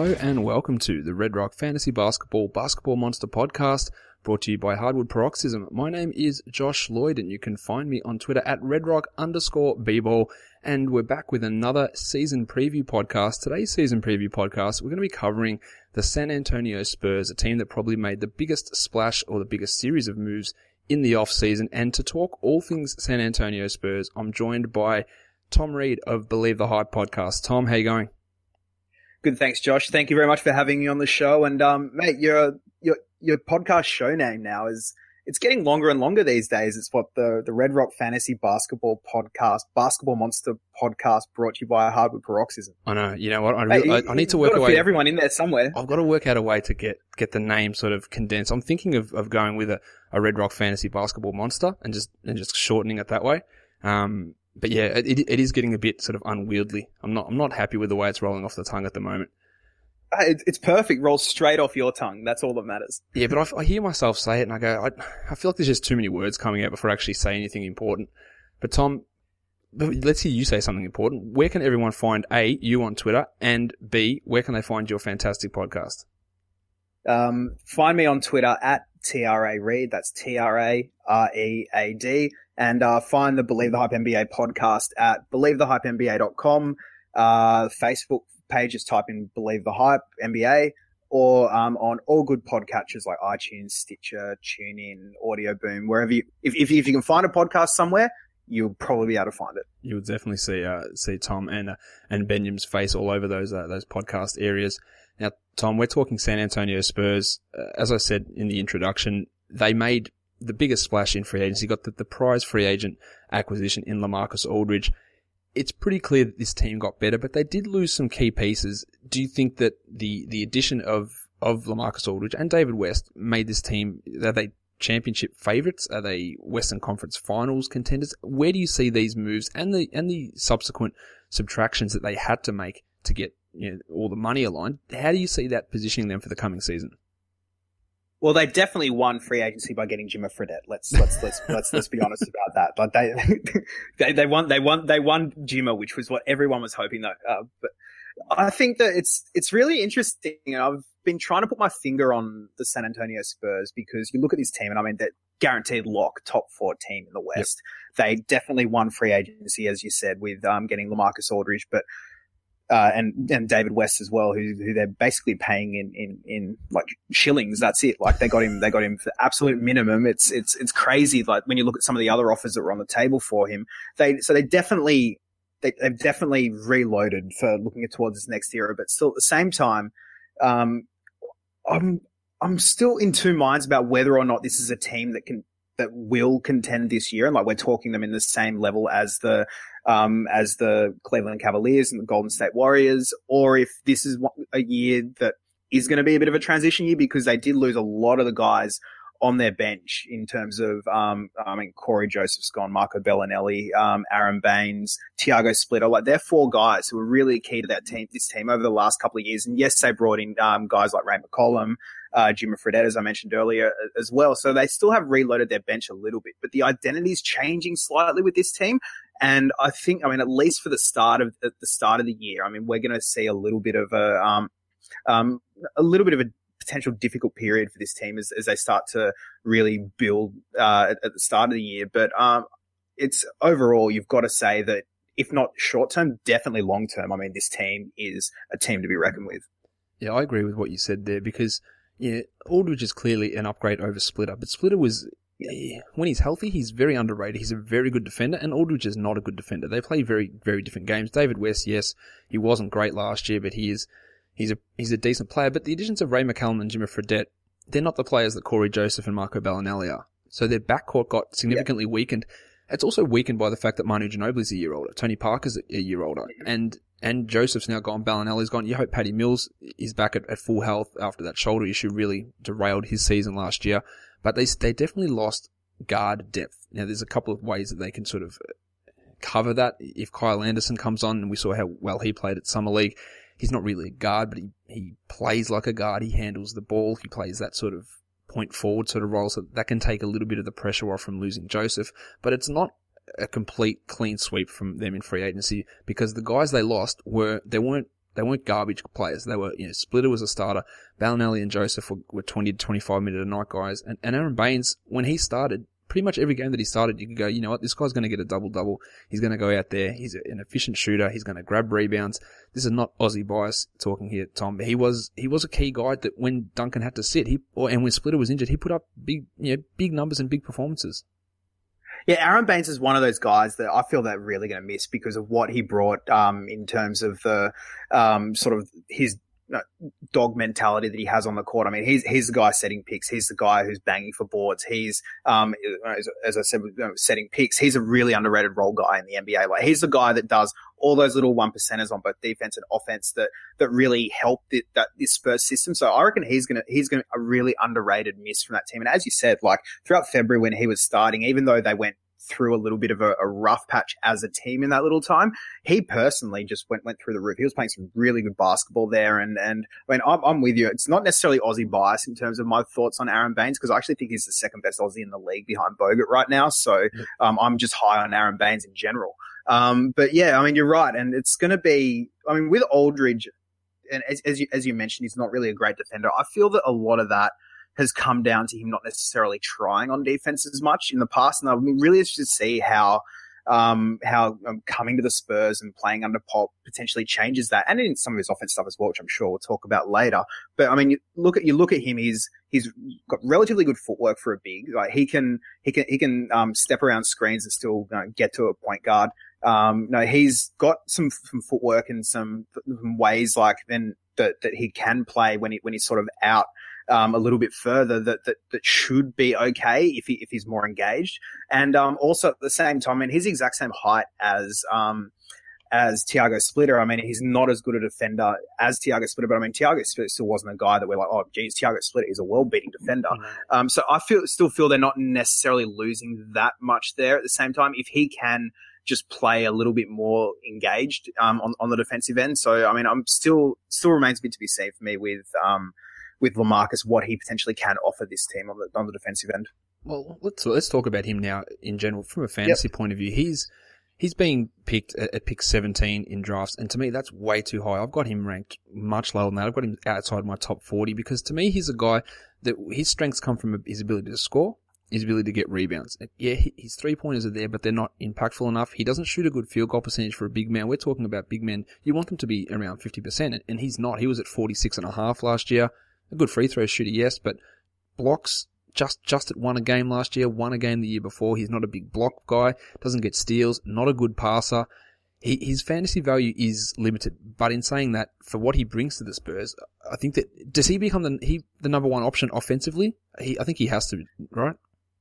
Hello and welcome to the Red Rock Fantasy Basketball Monster Podcast, brought to you by Hardwood Paroxysm. My name is Josh Lloyd and you can find me on Twitter at redrock_bball, and we're back with another season preview podcast. Today's season preview podcast, we're going to be covering the San Antonio Spurs, a team that probably made the biggest splash or the biggest series of moves in the off-season. And to talk all things San Antonio Spurs, I'm joined by Tom Reed of Believe the Hype podcast. Tom, how you going? Good, thanks, Josh. Thank you very much for having me on the show. And mate, your podcast show name now it's getting longer and longer these days. It's what the Red Rock Fantasy Basketball Podcast, Basketball Monster Podcast, brought to you by Hardwood Paroxysm. I know. You know what? I need to work a way. Fit everyone in there somewhere. I've got to work out a way to get the name sort of condensed. I'm thinking of going with a Red Rock Fantasy Basketball Monster and just shortening it that way. But yeah, it is getting a bit sort of unwieldy. I'm not happy with the way it's rolling off the tongue at the moment. It's perfect. Rolls straight off your tongue. That's all that matters. Yeah, but I hear myself say it and I go, I feel like there's just too many words coming out before I actually say anything important. But Tom, let's hear you say something important. Where can everyone find A, you on Twitter, and B, where can they find your fantastic podcast? Find me on Twitter at TRA Reed. That's TRAREAD. And find the Believe the Hype NBA podcast at believethehypenba.com. Facebook page, just type in Believe the Hype NBA, or on all good podcatchers like iTunes, Stitcher, TuneIn, Audio Boom, wherever if you can find a podcast somewhere, you'll probably be able to find it. You will definitely see Tom and Benjamin's face all over those podcast areas. Now, Tom, we're talking San Antonio Spurs. As I said in the introduction, they made the biggest splash in free agency, got the prize free agent acquisition in LaMarcus Aldridge. It's pretty clear that this team got better, but they did lose some key pieces. Do you think that the addition of LaMarcus Aldridge and David West made this team, are they championship favourites? Are they Western Conference Finals contenders? Where do you see these moves and the subsequent subtractions that they had to make to get all the money aligned? How do you see that positioning them for the coming season? Well, they definitely won free agency by getting Jimmer Fredette. Let's be honest about that. Like they won Jimmer, which was what everyone was hoping though. But I think that it's really interesting. I've been trying to put my finger on the San Antonio Spurs because you look at this team and I mean, they're guaranteed lock top 4 team in the West. Yep. They definitely won free agency, as you said, with getting LaMarcus Aldridge, but and David West as well, who they're basically paying in like shillings. That's it. Like they got him for the absolute minimum. It's crazy. Like when you look at some of the other offers that were on the table for him, they've definitely reloaded for looking towards this next era. But still at the same time, I'm still in two minds about whether or not this is a team that will contend this year. And like we're talking them in the same level as the Cleveland Cavaliers and the Golden State Warriors, or if this is a year that is going to be a bit of a transition year because they did lose a lot of the guys on their bench in terms of, Corey Joseph's gone, Marco Bellinelli, Aaron Baines, Tiago Splitter. Like they're 4 guys who were really key to this team over the last couple of years. And yes, they brought in, guys like Ray McCollum, Jimmer Fredette, as I mentioned earlier as well. So they still have reloaded their bench a little bit, but the identity is changing slightly with this team. And I think, at least for the start of the year, we're going to see a little bit of a potential difficult period for this team as they start to really build, at the start of the year. But, it's overall, you've got to say that if not short term, definitely long term. This team is a team to be reckoned with. Yeah, I agree with what you said there because, Aldridge is clearly an upgrade over Splitter, but Splitter was, when he's healthy, he's very underrated. He's a very good defender, and Aldridge is not a good defender. They play very, very different games. David West, yes, he wasn't great last year, but he's a decent player. But the additions of Ray McCallum and Jimmer Fredette, they're not the players that Corey Joseph and Marco Bellinelli are. So their backcourt got significantly weakened. It's also weakened by the fact that Manu Ginobili's a year older. Tony Parker's a year older. And Joseph's now gone, Bellinelli's gone. You hope Patty Mills is back at full health after that shoulder issue really derailed his season last year. But they definitely lost guard depth. Now, there's a couple of ways that they can sort of cover that. If Kyle Anderson comes on, and we saw how well he played at Summer League, he's not really a guard, but he plays like a guard. He handles the ball. He plays that sort of point forward sort of role, so that can take a little bit of the pressure off from losing Joseph. But it's not a complete clean sweep from them in free agency because the guys they lost they They weren't garbage players. They were, Splitter was a starter. Ballinelli and Joseph were 20 to 25 minute a night guys. And Aaron Baines, when he started, pretty much every game that he started, you could go, you know what, this guy's going to get a double-double. He's going to go out there. He's an efficient shooter. He's going to grab rebounds. This is not Aussie bias talking here, Tom. He was a key guy that when Duncan had to sit, and when Splitter was injured, he put up big numbers and big performances. Yeah, Aaron Baines is one of those guys that I feel they're really going to miss because of what he brought, in terms of the, sort of his, dog mentality that he has on the court. I mean, he's the guy setting picks. He's the guy who's banging for boards. He's, as I said, setting picks. He's a really underrated role guy in the NBA. Like, he's the guy that does all those little 1%ers on both defense and offense that really help this Spurs system. So I reckon he's gonna a really underrated miss from that team. And as you said, like throughout February when he was starting, even though they went through a little bit of a rough patch as a team in that little time, he personally just went through the roof. He was playing some really good basketball there. And I mean, I'm with you. It's not necessarily Aussie bias in terms of my thoughts on Aaron Baines, because I actually think he's the second best Aussie in the league behind Bogut right now. So, I'm just high on Aaron Baines in general. But yeah, I mean, you're right. And it's going to be, I mean, with Aldridge, and as you mentioned, he's not really a great defender. I feel that a lot of that has come down to him not necessarily trying on defense as much in the past. And I'm really interested to see how coming to the Spurs and playing under Pop potentially changes that, and in some of his offense stuff as well, which I'm sure we'll talk about later. But I mean, you look at him. He's got relatively good footwork for a big. Like he can step around screens and still get to a point guard. He's got some footwork and some ways like then that he can play when he's sort of out a little bit further that should be okay if he's more engaged. And also at the same time, I mean, he's the exact same height as Tiago Splitter. I mean, he's not as good a defender as Tiago Splitter, but I mean, Tiago Splitter still wasn't a guy that we're like, oh, geez, Tiago Splitter is a world-beating defender. So I still feel they're not necessarily losing that much there. At the same time, if he can just play a little bit more engaged on the defensive end. So I mean, I'm still remains a bit to be seen for me with LaMarcus, what he potentially can offer this team on the defensive end. Well, let's talk about him now in general from a fantasy point of view. He's being picked at pick 17 in drafts, and to me that's way too high. I've got him ranked much lower than that. I've got him outside my top 40 because to me he's a guy that his strengths come from his ability to score, his ability to get rebounds. Yeah, his three-pointers are there, but they're not impactful enough. He doesn't shoot a good field goal percentage for a big man. We're talking about big men. You want them to be around 50%, and he's not. He was at 46.5 last year. A good free throw shooter, yes, but blocks just at one a game last year, one a game the year before. He's not a big block guy, doesn't get steals, not a good passer. His fantasy value is limited, but in saying that, for what he brings to the Spurs, I think that, does he become the number one option offensively? I think he has to, right?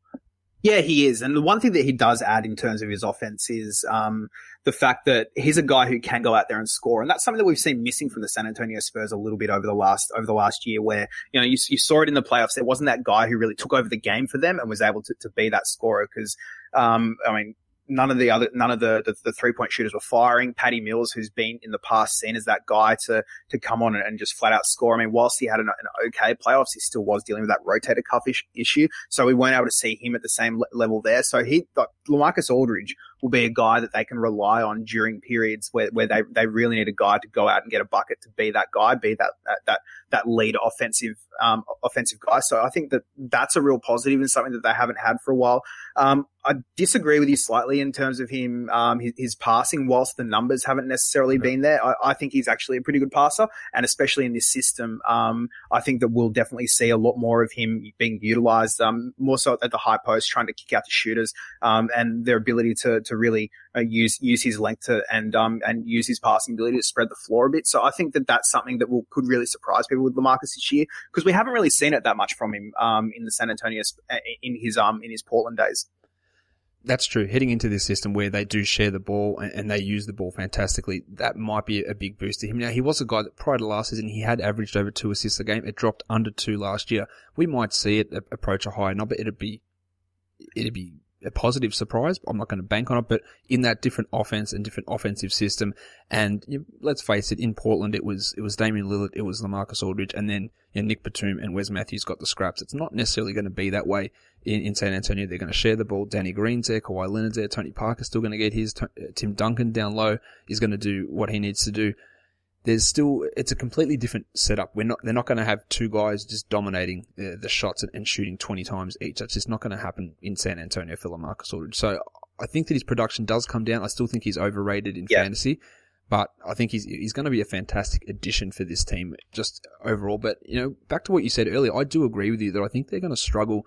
Yeah, he is. And the one thing that he does add in terms of his offense is the fact that he's a guy who can go out there and score. And that's something that we've seen missing from the San Antonio Spurs a little bit over the last year, where, you saw it in the playoffs. There wasn't that guy who really took over the game for them and was able to be that scorer. Because, I mean, none of the 3-point shooters were firing. Patty Mills, who's been in the past seen as that guy to come on and just flat out score. I mean, whilst he had an okay playoffs, he still was dealing with that rotator cuff issue. So we weren't able to see him at the same level there. So LaMarcus Aldridge will be a guy that they can rely on during periods where they really need a guy to go out and get a bucket, to be that guy, be that lead offensive guy. So I think that's a real positive and something that they haven't had for a while. I disagree with you slightly in terms of him, his passing, whilst the numbers haven't necessarily been there. I think he's actually a pretty good passer, and especially in this system, I think that we'll definitely see a lot more of him being utilized, more so at the high post, trying to kick out the shooters, and their ability to really use his length and use his passing ability to spread the floor a bit. So I think that that's something that could really surprise people with LaMarcus this year, because we haven't really seen it that much from him, in the San Antonio, in his Portland days. That's true. Heading into this system where they do share the ball and they use the ball fantastically, that might be a big boost to him. Now, he was a guy that prior to last season, he had averaged over 2 assists a game. It dropped under 2 last year. We might see it approach a higher number. It'd be a positive surprise. I'm not going to bank on it, but in that different offense and different offensive system, and let's face it, in Portland it was Damian Lillard, it was LaMarcus Aldridge, and then Nick Batum and Wes Matthews got the scraps. It's not necessarily going to be that way in San Antonio. They're going to share the ball. Danny Green's there, Kawhi Leonard's there, Tony Parker's still going to get his. Tim Duncan down low is going to do what he needs to do. it's a completely different setup. They're not going to have two guys just dominating the shots and shooting 20 times each. That's just not going to happen in San Antonio for LaMarcus Aldridge. So I think that his production does come down. I still think he's overrated in fantasy, but I think he's going to be a fantastic addition for this team just overall. But, back to what you said earlier, I do agree with you that I think they're going to struggle,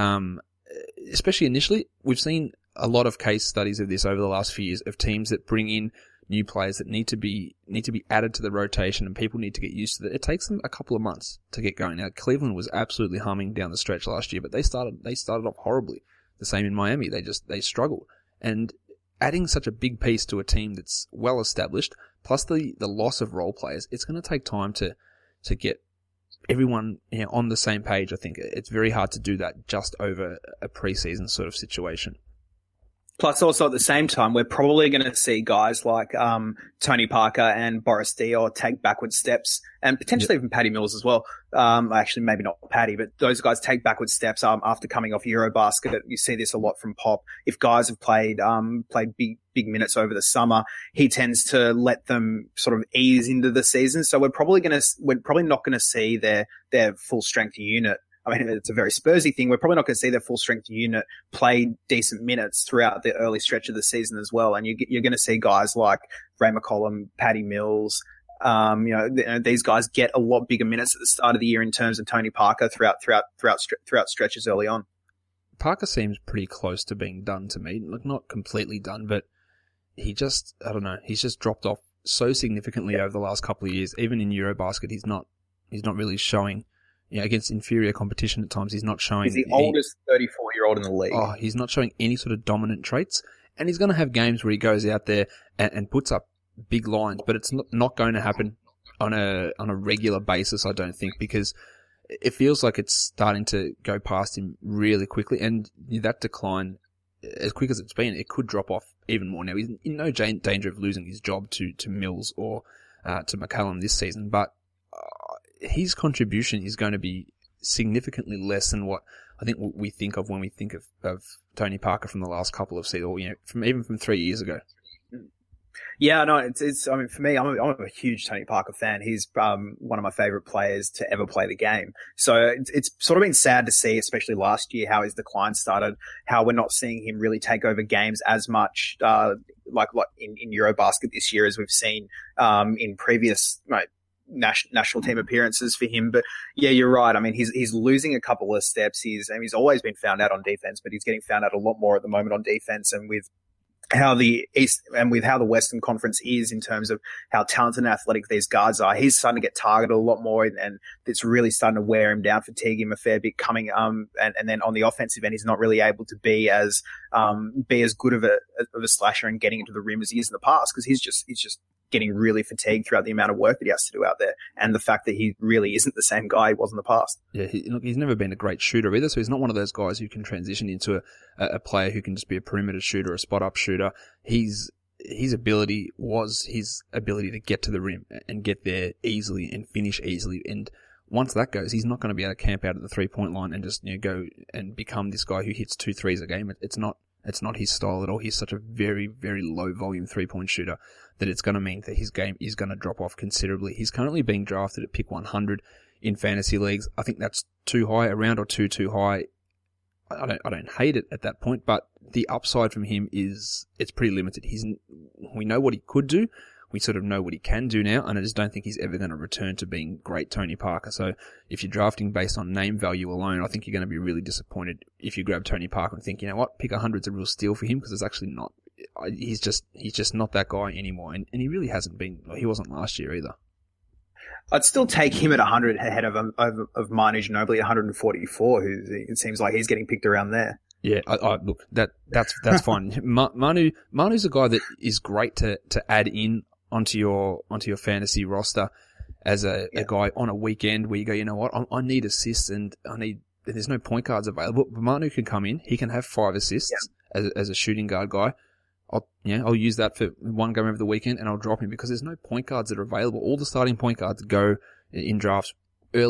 especially initially. We've seen a lot of case studies of this over the last few years of teams that bring in new players that need to be added to the rotation, and people need to get used to it. It takes them a couple of months to get going. Now, Cleveland was absolutely humming down the stretch last year, but they started off horribly. The same in Miami. They struggled. And adding such a big piece to a team that's well established, plus the loss of role players, it's going to take time to get everyone on the same page. I think it's very hard to do that just over a preseason sort of situation. Plus, also at the same time, we're probably going to see guys like Tony Parker and Boris Diaw take backward steps, and potentially even Patty Mills as well. Actually, maybe not Patty, but those guys take backward steps after coming off Eurobasket. You see this a lot from Pop. If guys have played big minutes over the summer, he tends to let them sort of ease into the season. So we're probably not going to see their full strength unit. I mean, it's a very Spursy thing. We're probably not going to see their full strength unit play decent minutes throughout the early stretch of the season as well. And you're going to see guys like Ray McCollum, Patty Mills. These guys get a lot bigger minutes at the start of the year in terms of Tony Parker throughout stretches early on. Parker seems pretty close to being done to me. Like, not completely done, but he's just dropped off so significantly over the last couple of years. Even in Eurobasket, he's not really showing. Against inferior competition at times, he's not showing. He's the oldest 34-year-old in the league. Oh, he's not showing any sort of dominant traits. And he's going to have games where he goes out there and puts up big lines, but it's not going to happen on a regular basis, I don't think, because it feels like it's starting to go past him really quickly. And that decline, as quick as it's been, it could drop off even more. Now, he's in no danger of losing his job to Mills or to McCallum this season, but his contribution is going to be significantly less than what I think we think of when we think of Tony Parker from the last couple of seasons, or from 3 years ago. Yeah, no, it's. I mean, for me, I'm a huge Tony Parker fan. He's one of my favorite players to ever play the game. So it's sort of been sad to see, especially last year, how his decline started. How we're not seeing him really take over games as much, like in Eurobasket this year as we've seen in previous national team appearances for him. But yeah, you're right. I mean, he's losing a couple of steps. He's always been found out on defense, but he's getting found out a lot more at the moment on defense. And with how the East and with how the Western Conference is in terms of how talented and athletic these guards are, he's starting to get targeted a lot more, and it's really starting to wear him down, fatigue him a fair bit coming, and then on the offensive end, he's not really able to be as good of a slasher and getting into the rim as he is in the past, because he's just getting really fatigued throughout the amount of work that he has to do out there, and the fact that he really isn't the same guy he was in the past. Yeah, he's never been a great shooter either, so he's not one of those guys who can transition into a player who can just be a perimeter shooter, a spot-up shooter. His ability was his ability to get to the rim and get there easily and finish easily, and once that goes, he's not going to be able to camp out at the three-point line and just go and become this guy who hits 2 threes a game. It's not his style at all. He's such a very, very low volume 3-point shooter that it's going to mean that his game is going to drop off considerably. He's currently being drafted at pick 100 in fantasy leagues. I think that's too high, a round or two too high. I don't hate it at that point, but the upside from him it's pretty limited. We know what he could do. We sort of know what he can do now, and I just don't think he's ever going to return to being great Tony Parker. So if you're drafting based on name value alone, I think you're going to be really disappointed if you grab Tony Parker and think, you know what, pick 100's a real steal for him, because it's actually not. He's just not that guy anymore, and he really hasn't been. He wasn't last year either. I'd still take him at 100 ahead of Manu Ginobili at 144, who it seems like he's getting picked around there. Yeah, look, that's fine. Manu's a guy that is great to add in onto your fantasy roster as a guy on a weekend where you go, you know what, I need assists and there's no point guards available. But Manu can come in, he can have 5 assists as a shooting guard guy. I'll use that for one game over the weekend, and I'll drop him because there's no point guards that are available. All the starting point guards go in drafts early.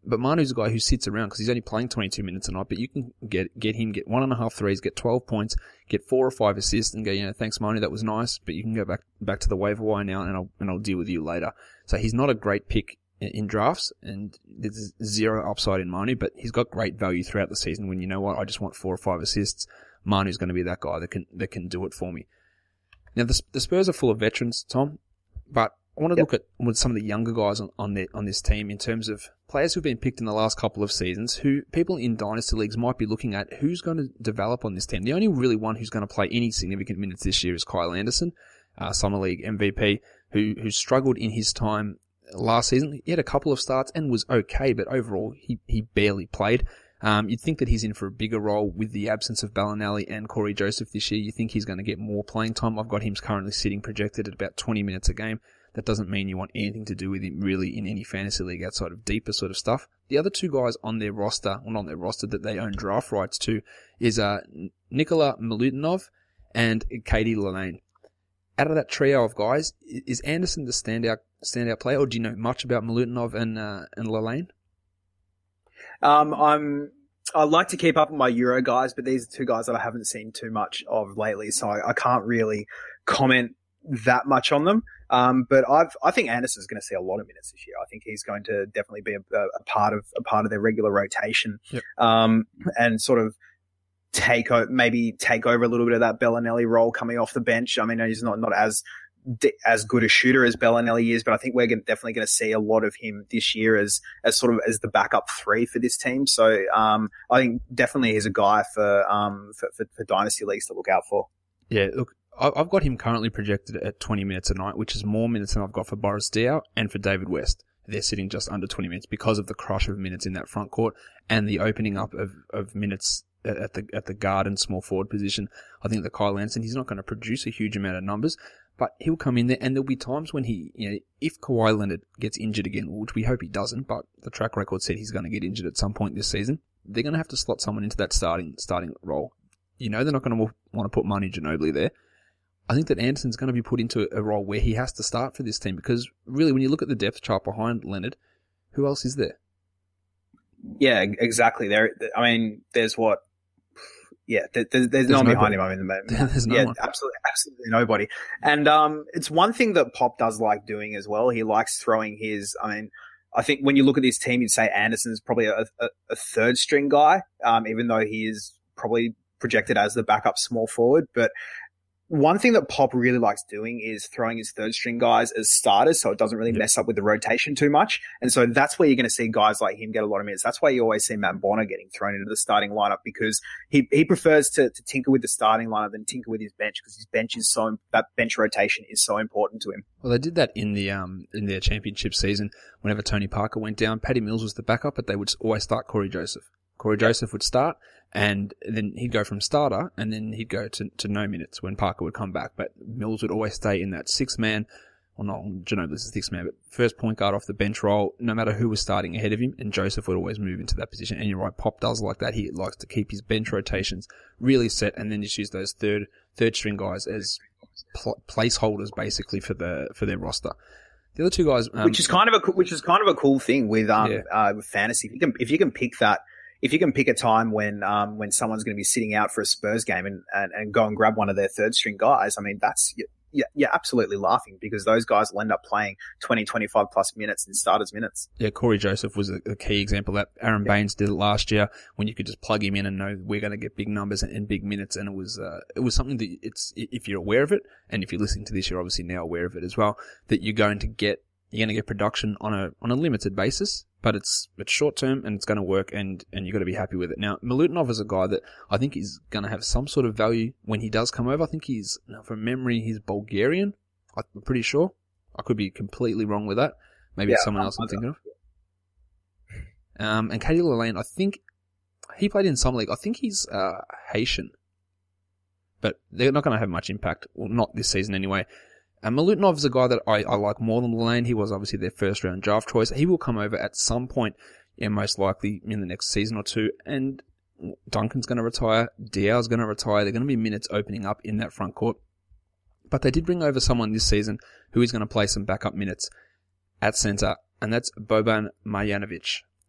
But Manu's a guy who sits around because he's only playing 22 minutes a night, but you can get him, get 1.5 threes, get 12 points, get 4 or 5 assists and go, thanks Manu, that was nice, but you can go back to the waiver wire now and I'll deal with you later. So he's not a great pick in drafts and there's zero upside in Manu, but he's got great value throughout the season when I just want 4 or 5 assists. Manu's going to be that guy that can do it for me. Now the Spurs are full of veterans, Tom, but I want to look at with some of the younger guys on this team in terms of players who've been picked in the last couple of seasons who people in dynasty leagues might be looking at who's going to develop on this team. The only really one who's going to play any significant minutes this year is Kyle Anderson, Summer League MVP, who struggled in his time last season. He had a couple of starts and was okay, but overall he barely played. You'd think that he's in for a bigger role with the absence of Bellinelli and Corey Joseph this year. You think he's going to get more playing time. I've got him currently sitting projected at about 20 minutes a game. That doesn't mean you want anything to do with him really in any fantasy league outside of deeper sort of stuff. The other two guys on their roster, well not on their roster, that they own draft rights to is Nikola Milutinov and Katie Lalane. Out of that trio of guys, is Anderson the standout player, or do you know much about Milutinov and Lalane? I like to keep up with my Euro guys, but these are two guys that I haven't seen too much of lately, so I can't really comment that much on them. But I think Anderson's going to see a lot of minutes this year. I think he's going to definitely be a part of their regular rotation. Yep. And sort of take over a little bit of that Bellinelli role coming off the bench. I mean, he's not as good a shooter as Bellinelli is, but I think we're definitely going to see a lot of him this year as the backup 3 for this team. So, I think definitely he's a guy for dynasty leagues to look out for. Yeah, look, I've got him currently projected at 20 minutes a night, which is more minutes than I've got for Boris Diaw and for David West. They're sitting just under 20 minutes because of the crush of minutes in that front court and the opening up of minutes at the guard and small forward position. I think that Kyle Anderson, he's not going to produce a huge amount of numbers, but he'll come in there and there'll be times when if Kawhi Leonard gets injured again, which we hope he doesn't, but the track record said he's going to get injured at some point this season, they're going to have to slot someone into that starting role. They're not going to want to put Manu Ginobili there. I think that Anderson's going to be put into a role where he has to start for this team because really when you look at the depth chart behind Leonard, who else is there? Yeah, exactly. There's what? Yeah, there's no one behind him. I mean, there's no one. Absolutely nobody. And it's one thing that Pop does like doing as well. He likes throwing his. I think when you look at this team, you'd say Anderson's probably a third string guy, even though he is probably projected as the backup small forward, but. One thing that Pop really likes doing is throwing his third string guys as starters so it doesn't really mess up with the rotation too much. And so that's where you're going to see guys like him get a lot of minutes. That's why you always see Matt Bonner getting thrown into the starting lineup because he prefers to tinker with the starting lineup than tinker with his bench because his bench is that bench rotation is so important to him. Well, they did that in their championship season. Whenever Tony Parker went down, Patty Mills was the backup, but they would always start Corey Joseph. Corey Joseph would start, and then he'd go from starter, and then he'd go to no minutes when Parker would come back. But Mills would always stay in that 6-man, well, not Ginobili's a 6-man, but first point guard off the bench role, no matter who was starting ahead of him, and Joseph would always move into that position. And you're right, Pop does like that. He likes to keep his bench rotations really set, and then just use those third string guys as placeholders basically for their roster. The other two guys, which is kind of a cool thing with fantasy. If you can pick that. If you can pick a time when someone's going to be sitting out for a Spurs game and go and grab one of their third string guys, I mean, you're absolutely laughing because those guys will end up playing 20, 25 plus minutes in starters minutes. Yeah, Corey Joseph was a key example of that. Aaron Baines did it last year when you could just plug him in and know we're going to get big numbers and big minutes. And it was something that if you're aware of it, and if you're listening to this, you're obviously now aware of it as well, that you're going to get production on a limited basis. But it's short term and it's going to work and you've got to be happy with it. Now, Milutinov is a guy that I think is going to have some sort of value when he does come over. I think from memory, he's Bulgarian. I'm pretty sure. I could be completely wrong with that. Maybe it's someone else I'm thinking of. And Katie Lalane, I think he played in some league. I think he's Haitian. But they're not going to have much impact. Well, not this season anyway. And Milutinov is a guy that I like more than Lalane. He was obviously their first round draft choice. He will come over at some point, most likely in the next season or two. And Duncan's going to retire. Diaw's going to retire. There are going to be minutes opening up in that front court. But they did bring over someone this season who is going to play some backup minutes at center, and that's Boban Marjanovic.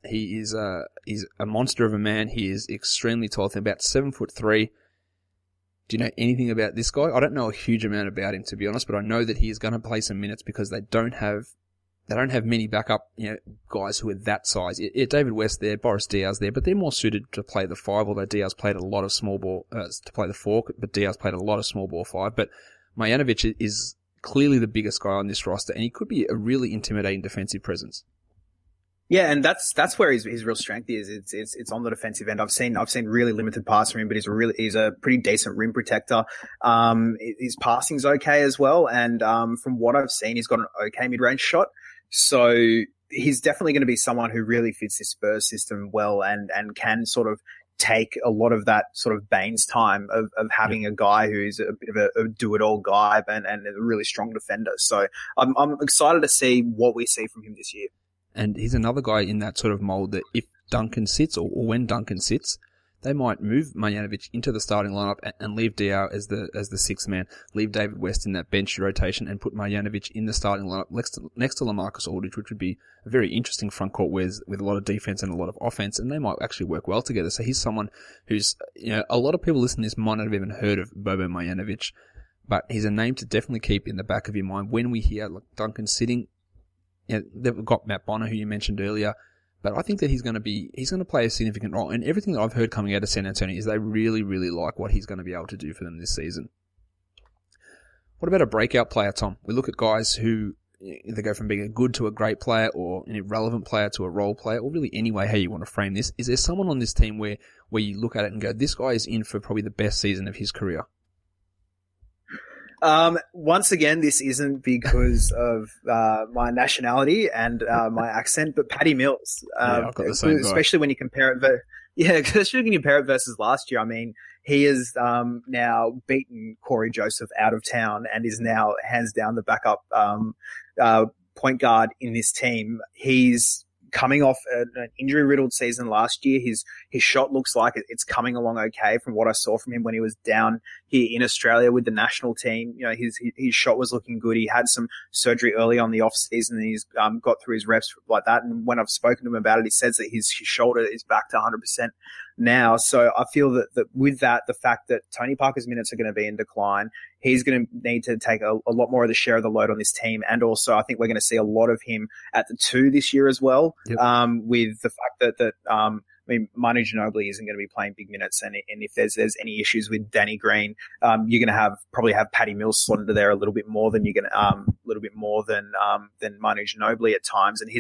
He's a monster of a man. He is extremely tall, about 7'3". Do you know anything about this guy? I don't know a huge amount about him, to be honest, but I know that he is going to play some minutes because they don't have many backup, guys who are that size. David West there, Boris Diaz there, but they're more suited to play the 5, although Diaz played a lot of small ball, to play the 4, but Diaz played a lot of small ball 5. But Marjanovic is clearly the biggest guy on this roster, and he could be a really intimidating defensive presence. Yeah, and that's where his real strength is. It's on the defensive end. I've seen really limited pass from him, but he's a pretty decent rim protector. His passing's okay as well, and from what I've seen, he's got an okay mid-range shot. So he's definitely going to be someone who really fits this Spurs system well, and can sort of take a lot of that sort of Baines time of having a guy who's a bit of a do-it-all guy and a really strong defender. So I'm excited to see what we see from him this year. And he's another guy in that sort of mold that if Duncan sits or when Duncan sits, they might move Marjanovic into the starting lineup and leave Diao as the sixth man, leave David West in that bench rotation and put Marjanovic in the starting lineup next to LaMarcus Aldridge, which would be a very interesting front court with a lot of defense and a lot of offense, and they might actually work well together. So he's someone who's, a lot of people listening to this might not have even heard of Bobo Marjanovic, but he's a name to definitely keep in the back of your mind when we hear like Duncan sitting. They've got Matt Bonner, who you mentioned earlier, but I think that he's going to play a significant role. And everything that I've heard coming out of San Antonio is they really, really like what he's going to be able to do for them this season. What about a breakout player, Tom? We look at guys who either go from being a good to a great player or an irrelevant player to a role player, or really any way how you want to frame this. Is there someone on this team where you look at it and go, this guy is in for probably the best season of his career? Once again, this isn't because of my nationality and my accent, but Patty Mills. I've got the same especially when you compare it, especially when you compare it versus last year. I mean, he has now beaten Corey Joseph out of town and is now hands down the backup point guard in this team. He's coming off an injury-riddled season last year. His shot looks like it's coming along okay from what I saw from him when he was down here in Australia with the national team. His shot was looking good. He had some surgery early on the off season, and he's got through his reps like that. And when I've spoken to him about it, he says that his shoulder is back to 100% now. So I feel that with that, the fact that Tony Parker's minutes are going to be in decline, he's going to need to take a lot more of the share of the load on this team. And also I think we're going to see a lot of him at the 2 this year as well. Yep. With the fact that Manu Ginobili isn't going to be playing big minutes. And if there's any issues with Danny Green, you're going to probably have Patty Mills slotted there a little bit more than than Manu Ginobili at times. And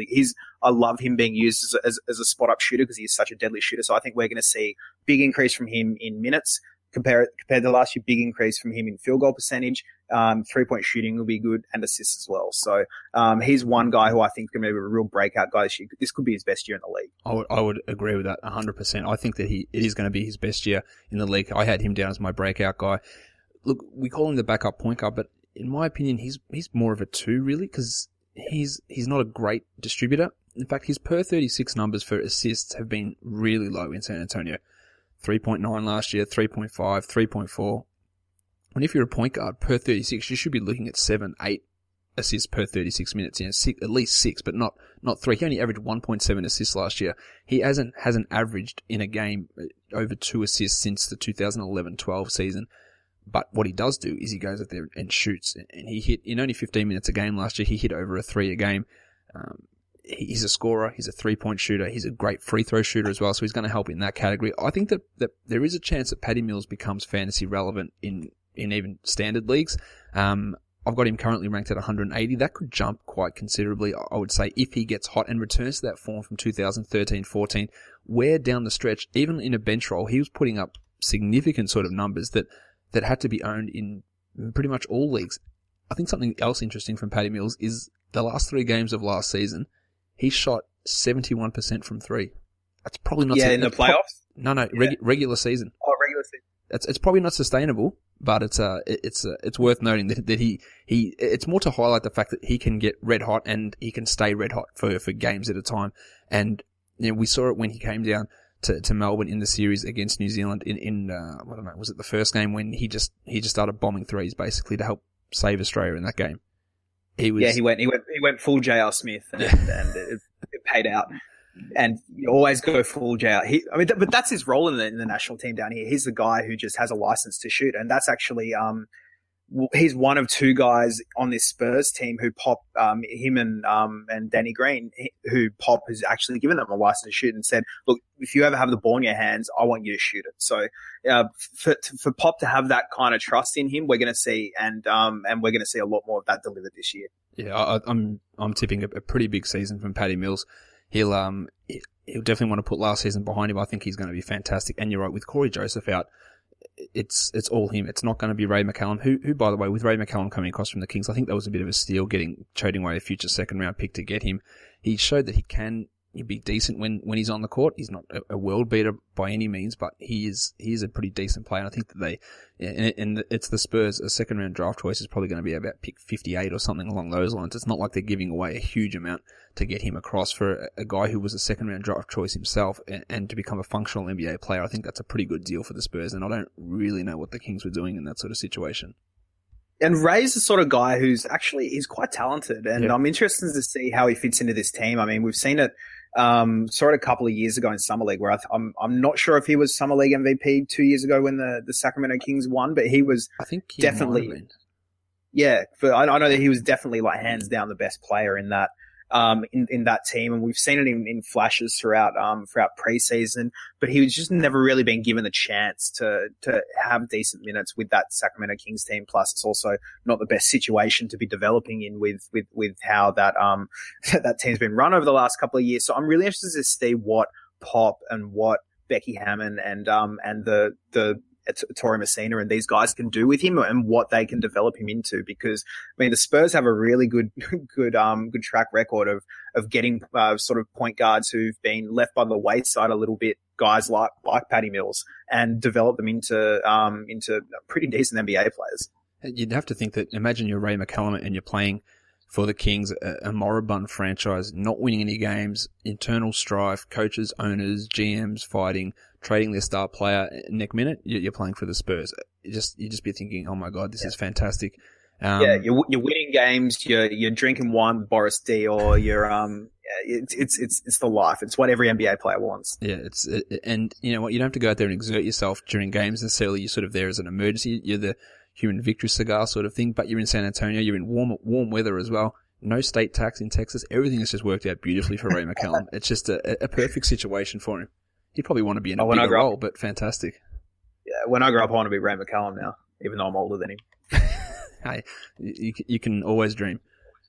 I love him being used as a spot up shooter because he's such a deadly shooter. So I think we're going to see big increase from him in minutes. Compared to last year, big increase from him in field goal percentage. 3-point shooting will be good, and assists as well. So he's one guy who I think is going to be a real breakout guy this year. This could be his best year in the league. I would agree with that 100%. I think that it is going to be his best year in the league. I had him down as my breakout guy. Look, we call him the backup point guard, but in my opinion, he's more of a 2 really, because he's not a great distributor. In fact, his per 36 numbers for assists have been really low in San Antonio. 3.9 last year, 3.5, 3.4. And if you're a point guard per 36, you should be looking at 7, 8 assists per 36 minutes. At least 6, but not 3. He only averaged 1.7 assists last year. He hasn't averaged in a game over 2 assists since the 2011-12 season. But what he does do is he goes out there and shoots. And he hit, in only 15 minutes a game last year, he hit over a 3 a game. He's a scorer. He's a 3-point shooter. He's a great free throw shooter as well. So he's going to help in that category. I think that there is a chance that Patty Mills becomes fantasy relevant in even standard leagues. I've got him currently ranked at 180. That could jump quite considerably, I would say, if he gets hot and returns to that form from 2013-14, where down the stretch, even in a bench role, he was putting up significant sort of numbers that had to be owned in pretty much all leagues. I think something else interesting from Patty Mills is the last 3 games of last season, he shot 71% from 3. That's probably not... in the playoffs? Regular season. Oh, regular season. It's probably not sustainable, but it's worth noting that he it's more to highlight the fact that he can get red hot and he can stay red hot for games at a time. And we saw it when he came down to Melbourne in the series against New Zealand in I don't know, was it the first game when he just started bombing threes basically to help save Australia in that game. He went full J.R. Smith and it paid out. and you always go full JR. But that's his role in the national team down here. He's the guy who just has a license to shoot, and that's actually he's one of two guys on this Spurs team who Pop, him and Danny Green, who Pop has actually given them a license to shoot and said, look, if you ever have the ball in your hands, I want you to shoot it. So, for Pop to have that kind of trust in him, we're going to see, and we're going to see a lot more of that delivered this year. Yeah, I'm tipping a pretty big season from Paddy Mills. He'll definitely want to put last season behind him. I think he's going to be fantastic. And you're right, with Corey Joseph out, it's all him. It's not going to be Ray McCallum, who, by the way, with Ray McCallum coming across from the Kings, I think that was a bit of a steal, trading away a future second round pick to get him. He showed that he can be decent when he's on the court. He's not a world beater by any means, but he is a pretty decent player. And I think that it's the Spurs, a second round draft choice is probably going to be about pick 58 or something along those lines. It's not like they're giving away a huge amount to get him across for a guy who was a second round draft choice himself and to become a functional NBA player. I think that's a pretty good deal for the Spurs, and I don't really know what the Kings were doing in that sort of situation. And Ray's the sort of guy he's quite talented, and I'm interested to see how he fits into this team. I mean, we've seen it sort of a couple of years ago in Summer League, where I'm not sure if he was Summer League MVP 2 years ago when the Sacramento Kings won, but he was, I think he definitely, yeah. But I know that he was definitely like hands down the best player in that in that team, and we've seen it in flashes throughout preseason. But he was just never really been given the chance to have decent minutes with that Sacramento Kings team. Plus, it's also not the best situation to be developing in with how that that team's been run over the last couple of years. So I'm really interested to see what Pop and what Becky Hammon and the Torrey Messina and these guys can do with him and what they can develop him into, because I mean the Spurs have a really good track record of getting sort of point guards who've been left by the wayside a little bit, guys like Patty Mills, and develop them into pretty decent NBA players. You'd have to think that, imagine you're Ray McCallum and you're playing for the Kings, a moribund franchise, not winning any games, internal strife, coaches, owners, GMs fighting, trading their star player. Next minute, you're playing for the Spurs. You just be thinking, oh my God, this is fantastic. You're winning games. You're drinking wine with Boris D, or you're it's the life. It's what every NBA player wants. Yeah, and you know what? You don't have to go out there and exert yourself during games necessarily. You're sort of there as an emergency. You're the human victory cigar sort of thing, but you're in San Antonio. You're in warm weather as well. No state tax in Texas. Everything has just worked out beautifully for Ray McCallum. It's just a perfect situation for him. He'd probably want to be in a bigger role, but fantastic. Yeah, when I grow up, I want to be Ray McCallum now, even though I'm older than him. Hey, you can always dream.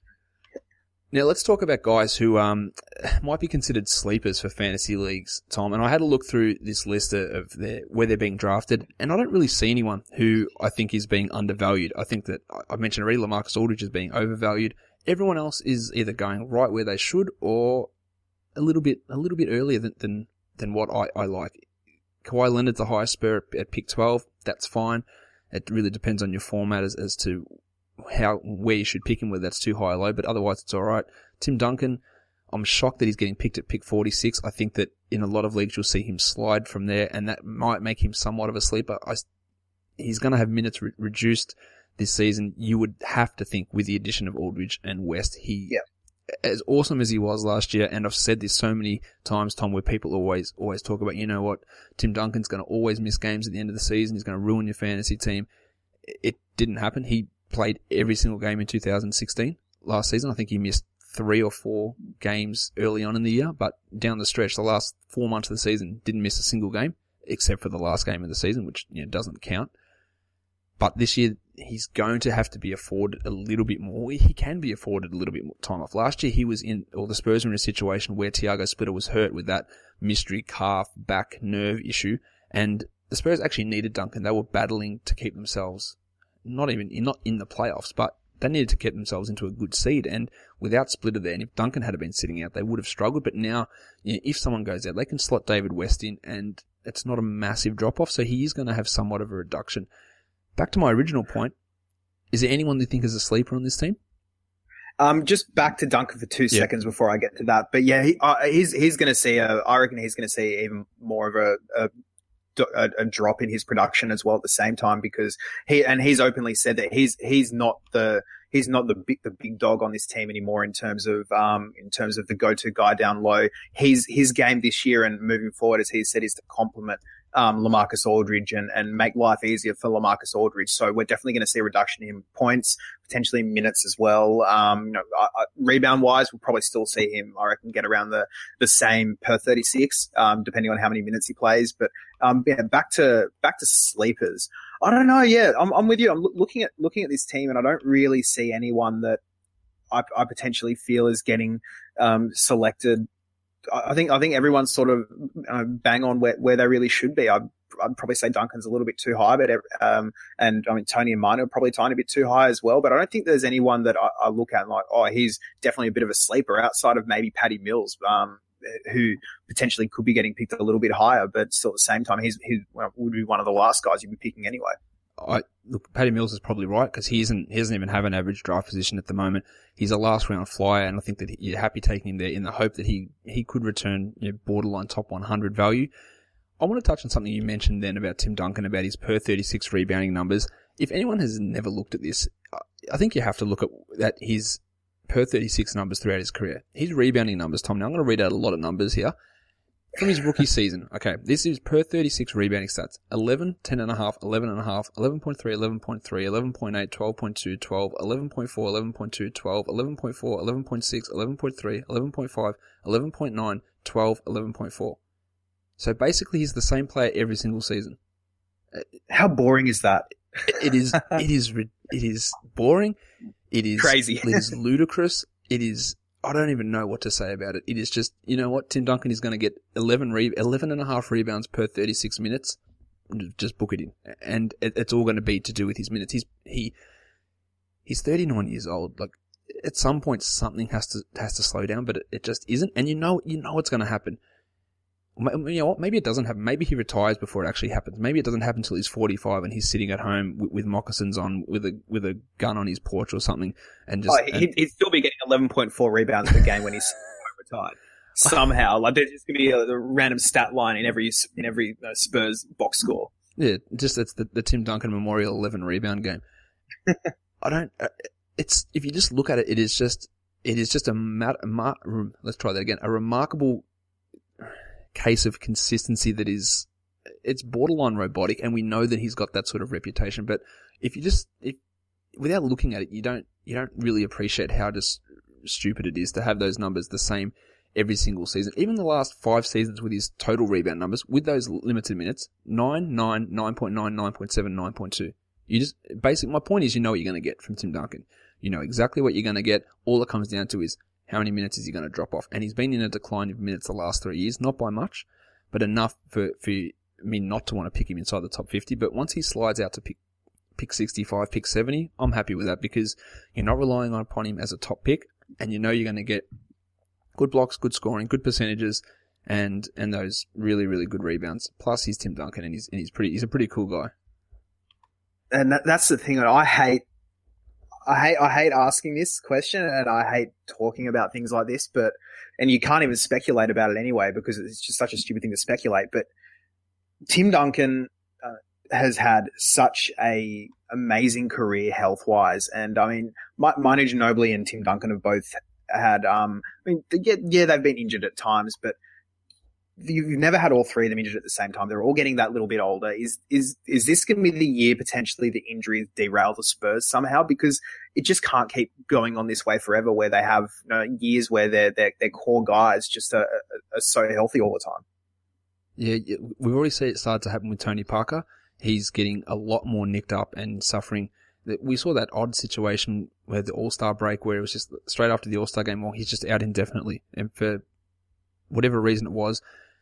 Now let's talk about guys who might be considered sleepers for fantasy leagues, Tom. And I had a look through this list of where they're being drafted, and I don't really see anyone who I think is being undervalued. I think that I mentioned already LaMarcus Aldridge is being overvalued. Everyone else is either going right where they should or a little bit earlier than what I like. Kawhi Leonard's the highest spur at pick 12. That's fine. It really depends on your format as to where you should pick him, whether that's too high or low, but otherwise it's alright. Tim Duncan, I'm shocked that he's getting picked at pick 46. I think that in a lot of leagues you'll see him slide from there, and that might make him somewhat of a sleeper. He's going to have minutes reduced this season. You would have to think with the addition of Aldridge and West, as awesome as he was last year, and I've said this so many times, Tom, where people always talk about, you know what, Tim Duncan's going to always miss games at the end of the season. He's going to ruin your fantasy team. It didn't happen. He played every single game in 2016 last season. I think he missed 3 or 4 games early on in the year, but down the stretch, the last 4 months of the season, didn't miss a single game, except for the last game of the season, which doesn't count. But this year, he's going to have to be afforded a little bit more. He can be afforded a little bit more time off. Last year, the Spurs were in a situation where Thiago Splitter was hurt with that mystery calf, back, nerve issue, and the Spurs actually needed Duncan. They were battling to keep themselves not in the playoffs, but they needed to get themselves into a good seed. And without Splitter there, and if Duncan had been sitting out, they would have struggled. But now, if someone goes out, they can slot David West in, and it's not a massive drop-off, so he is going to have somewhat of a reduction. Back to my original point, is there anyone you think is a sleeper on this team? Just back to Duncan for 2 seconds before I get to that. But yeah, he's going to see I reckon he's going to see even more of a drop in his production as well at the same time, because he's openly said that he's not the he's not the big dog on this team anymore in terms of the go-to guy down low. His game this year and moving forward, as he said, is to complement LaMarcus Aldridge and make life easier for LaMarcus Aldridge. So we're definitely going to see a reduction in points, potentially minutes as well. Rebound wise, we'll probably still see him, I reckon, get around the same per 36, depending on how many minutes he plays. But back to sleepers. I don't know. Yeah, I'm with you. I'm looking at this team, and I don't really see anyone that I potentially feel is getting selected. I think everyone's sort of bang on where they really should be. I'd probably say Duncan's a little bit too high, but and I mean Tony and Miner are probably a tiny bit too high as well. But I don't think there's anyone that I look at and like, oh, he's definitely a bit of a sleeper outside of maybe Patty Mills, who potentially could be getting picked a little bit higher, but still at the same time, he would be one of the last guys you'd be picking anyway. Look, Patty Mills is probably right because he doesn't even have an average draft position at the moment. He's a last round flyer, and I think that you're happy taking him there in the hope that he could return borderline top 100 value. I want to touch on something you mentioned then about Tim Duncan, about his per 36 rebounding numbers. If anyone has never looked at this, I think you have to look at his per 36 numbers throughout his career. His rebounding numbers, Tom, now I'm going to read out a lot of numbers here. From his rookie season, okay, this is per 36 rebounding stats. 11, 10.5, 11.5, 11.3, 11.3, 11.8, 12.2, 12, 11.4, 11.2, 12, 11.4, 11.6, 11.3, 11.5, 11.9, 12, 11.4. So basically he's the same player every single season. How boring is that? It is boring. It is crazy. It is ludicrous. It is, I don't even know what to say about it. It is just, you know what? Tim Duncan is going to get 11.5 rebounds per 36 minutes. Just book it in. And it's all going to be to do with his minutes. He's 39 years old. Like, at some point something has to slow down, but it just isn't. And you know what's going to happen. You know what? Maybe it doesn't happen. Maybe he retires before it actually happens. Maybe it doesn't happen until he's 45 and he's sitting at home with moccasins on, with a gun on his porch or something, and just. He'd still be getting 11.4 rebounds per game when he's retired. Somehow, like there's just gonna be a random stat line in every Spurs box score. Yeah, just it's the Tim Duncan Memorial 11 rebound game. I don't. It's, if you just look at it, it is just a let's try that again. A remarkable case of consistency that is, it's borderline robotic, and we know that he's got that sort of reputation. But if without looking at it, you don't really appreciate how just stupid it is to have those numbers the same every single season. Even the last 5 seasons with his total rebound numbers, with those limited minutes, 9, 9, 9.9, 9.7, 9.2. You just, basically, my point is, you know what you're going to get from Tim Duncan. You know exactly what you're going to get. All it comes down to is, how many minutes is he going to drop off? And he's been in a decline of minutes the last 3 years, not by much, but enough for me not to want to pick him inside the top 50. But once he slides out to pick 65, pick 70, I'm happy with that, because you're not relying upon him as a top pick, and you know you're going to get good blocks, good scoring, good percentages, and those really, really good rebounds. Plus he's Tim Duncan, and he's a pretty cool guy. And that's the thing that I hate asking this question, and I hate talking about things like this, and you can't even speculate about it anyway, because it's just such a stupid thing to speculate. But Tim Duncan has had such a amazing career health-wise. And I mean, Manu Ginobili and Tim Duncan have both had, they've been injured at times, but you've never had all three of them injured at the same time. They're all getting that little bit older. Is this going to be the year potentially the injuries derail the Spurs somehow? Because it just can't keep going on this way forever, where they have years where their core guys just are so healthy all the time. Yeah, we've already seen it start to happen with Tony Parker. He's getting a lot more nicked up and suffering. We saw that odd situation where the All-Star break, where it was just straight after the All-Star game, well, he's just out indefinitely. And for whatever reason it was,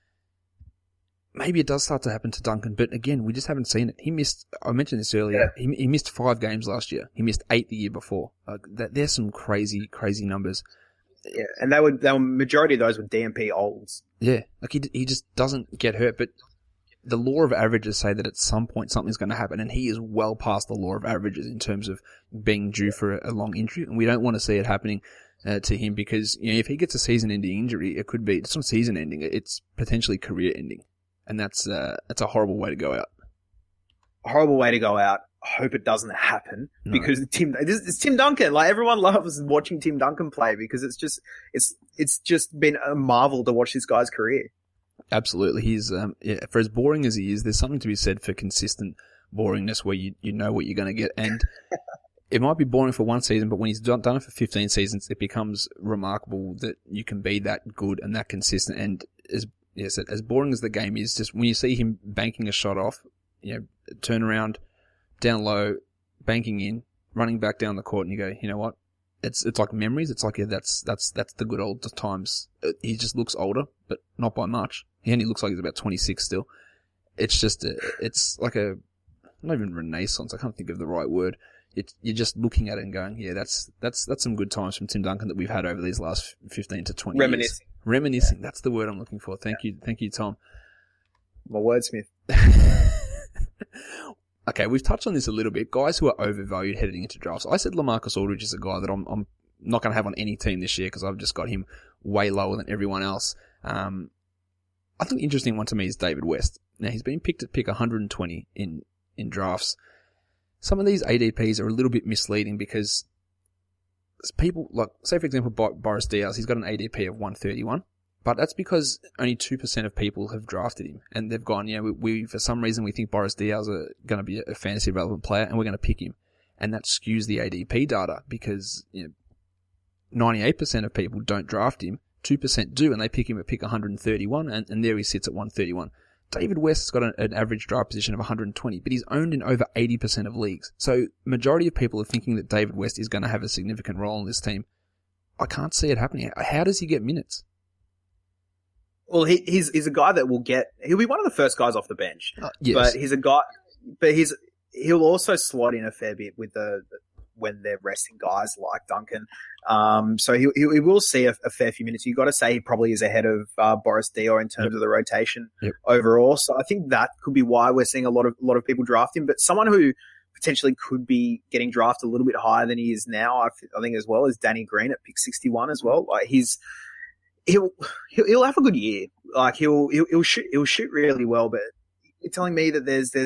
maybe it does start to happen to Duncan, but again, we just haven't seen it. He missed, I mentioned this earlier, he missed 5 games last year. He missed 8 the year before. There's some crazy, crazy numbers. Yeah, and they were majority of those were DMP olds. Yeah, like he just doesn't get hurt, but the law of averages say that at some point something's going to happen, and he is well past the law of averages in terms of being due for a long injury, and we don't want to see it happening to him, because if he gets a season-ending injury, it's not season-ending, it's potentially career-ending. And that's a horrible way to go out. horrible way to go out. I hope it doesn't happen because it's Tim Duncan. Like everyone loves watching Tim Duncan play because it's just been a marvel to watch this guy's career. Absolutely. He's, for as boring as he is, there's something to be said for consistent boringness where you know what you're going to get. And it might be boring for one season, but when he's done it for 15 seasons, it becomes remarkable that you can be that good and that consistent. And as boring as the game is, just when you see him banking a shot off, turn around, down low, banking in, running back down the court, and you go, you know what? It's like memories. It's like, that's the good old times. He just looks older, but not by much. He only looks like he's about 26 still. It's just, it's like not even renaissance. I can't think of the right word. You're just looking at it and going, yeah, that's some good times from Tim Duncan that we've had over these last 15 to 20 years. Reminiscing. That's the word I'm looking for. Thank you, Tom. My wordsmith. Okay, we've touched on this a little bit. Guys who are overvalued heading into drafts. I said LaMarcus Aldridge is a guy that I'm not going to have on any team this year because I've just got him way lower than everyone else. I think the interesting one to me is David West. Now, he's been picked at pick 120 in drafts. Some of these ADPs are a little bit misleading because people, like, say for example, Boris Diaw, he's got an ADP of 131. But that's because only 2% of people have drafted him. And they've gone, we for some reason, we think Boris Diaw is going to be a fantasy relevant player and we're going to pick him. And that skews the ADP data because 98% of people don't draft him, 2% do, and they pick him at pick 131, and there he sits at 131. David West's got an average draft position of 120, but he's owned in over 80% of leagues. So majority of people are thinking that David West is going to have a significant role in this team. I can't see it happening. How does he get minutes? Well, he's a guy that he'll be one of the first guys off the bench. Yes. But he's a guy, he'll also slot in a fair bit with when they're resting guys like Duncan. So he will see a fair few minutes. You've got to say he probably is ahead of Boris Diaw in terms of the rotation overall. So I think that could be why we're seeing a lot of people draft him. But someone who potentially could be getting drafted a little bit higher than he is now, I think as well, is Danny Green at pick 61 as well. Like he'll have a good year. Like he'll shoot really well, but you're telling me that there's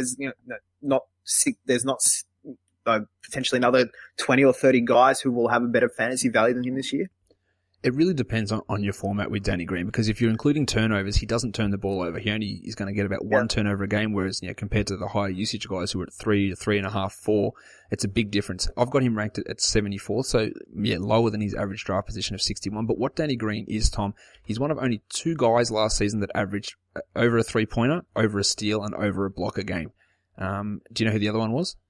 potentially another 20 or 30 guys who will have a better fantasy value than him this year? It really depends on your format with Danny Green, because if you're including turnovers, he doesn't turn the ball over. He is going to get about one turnover a game, whereas compared to the higher usage guys who are at 3 to 3.5, 4, it's a big difference. I've got him ranked at 74, so lower than his average draft position of 61. But what Danny Green is, Tom, he's one of only 2 guys last season that averaged over a 3-pointer, over a steal, and over a block a game. Do you know who the other one was?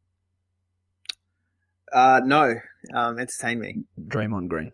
No. Entertain me. Draymond Green.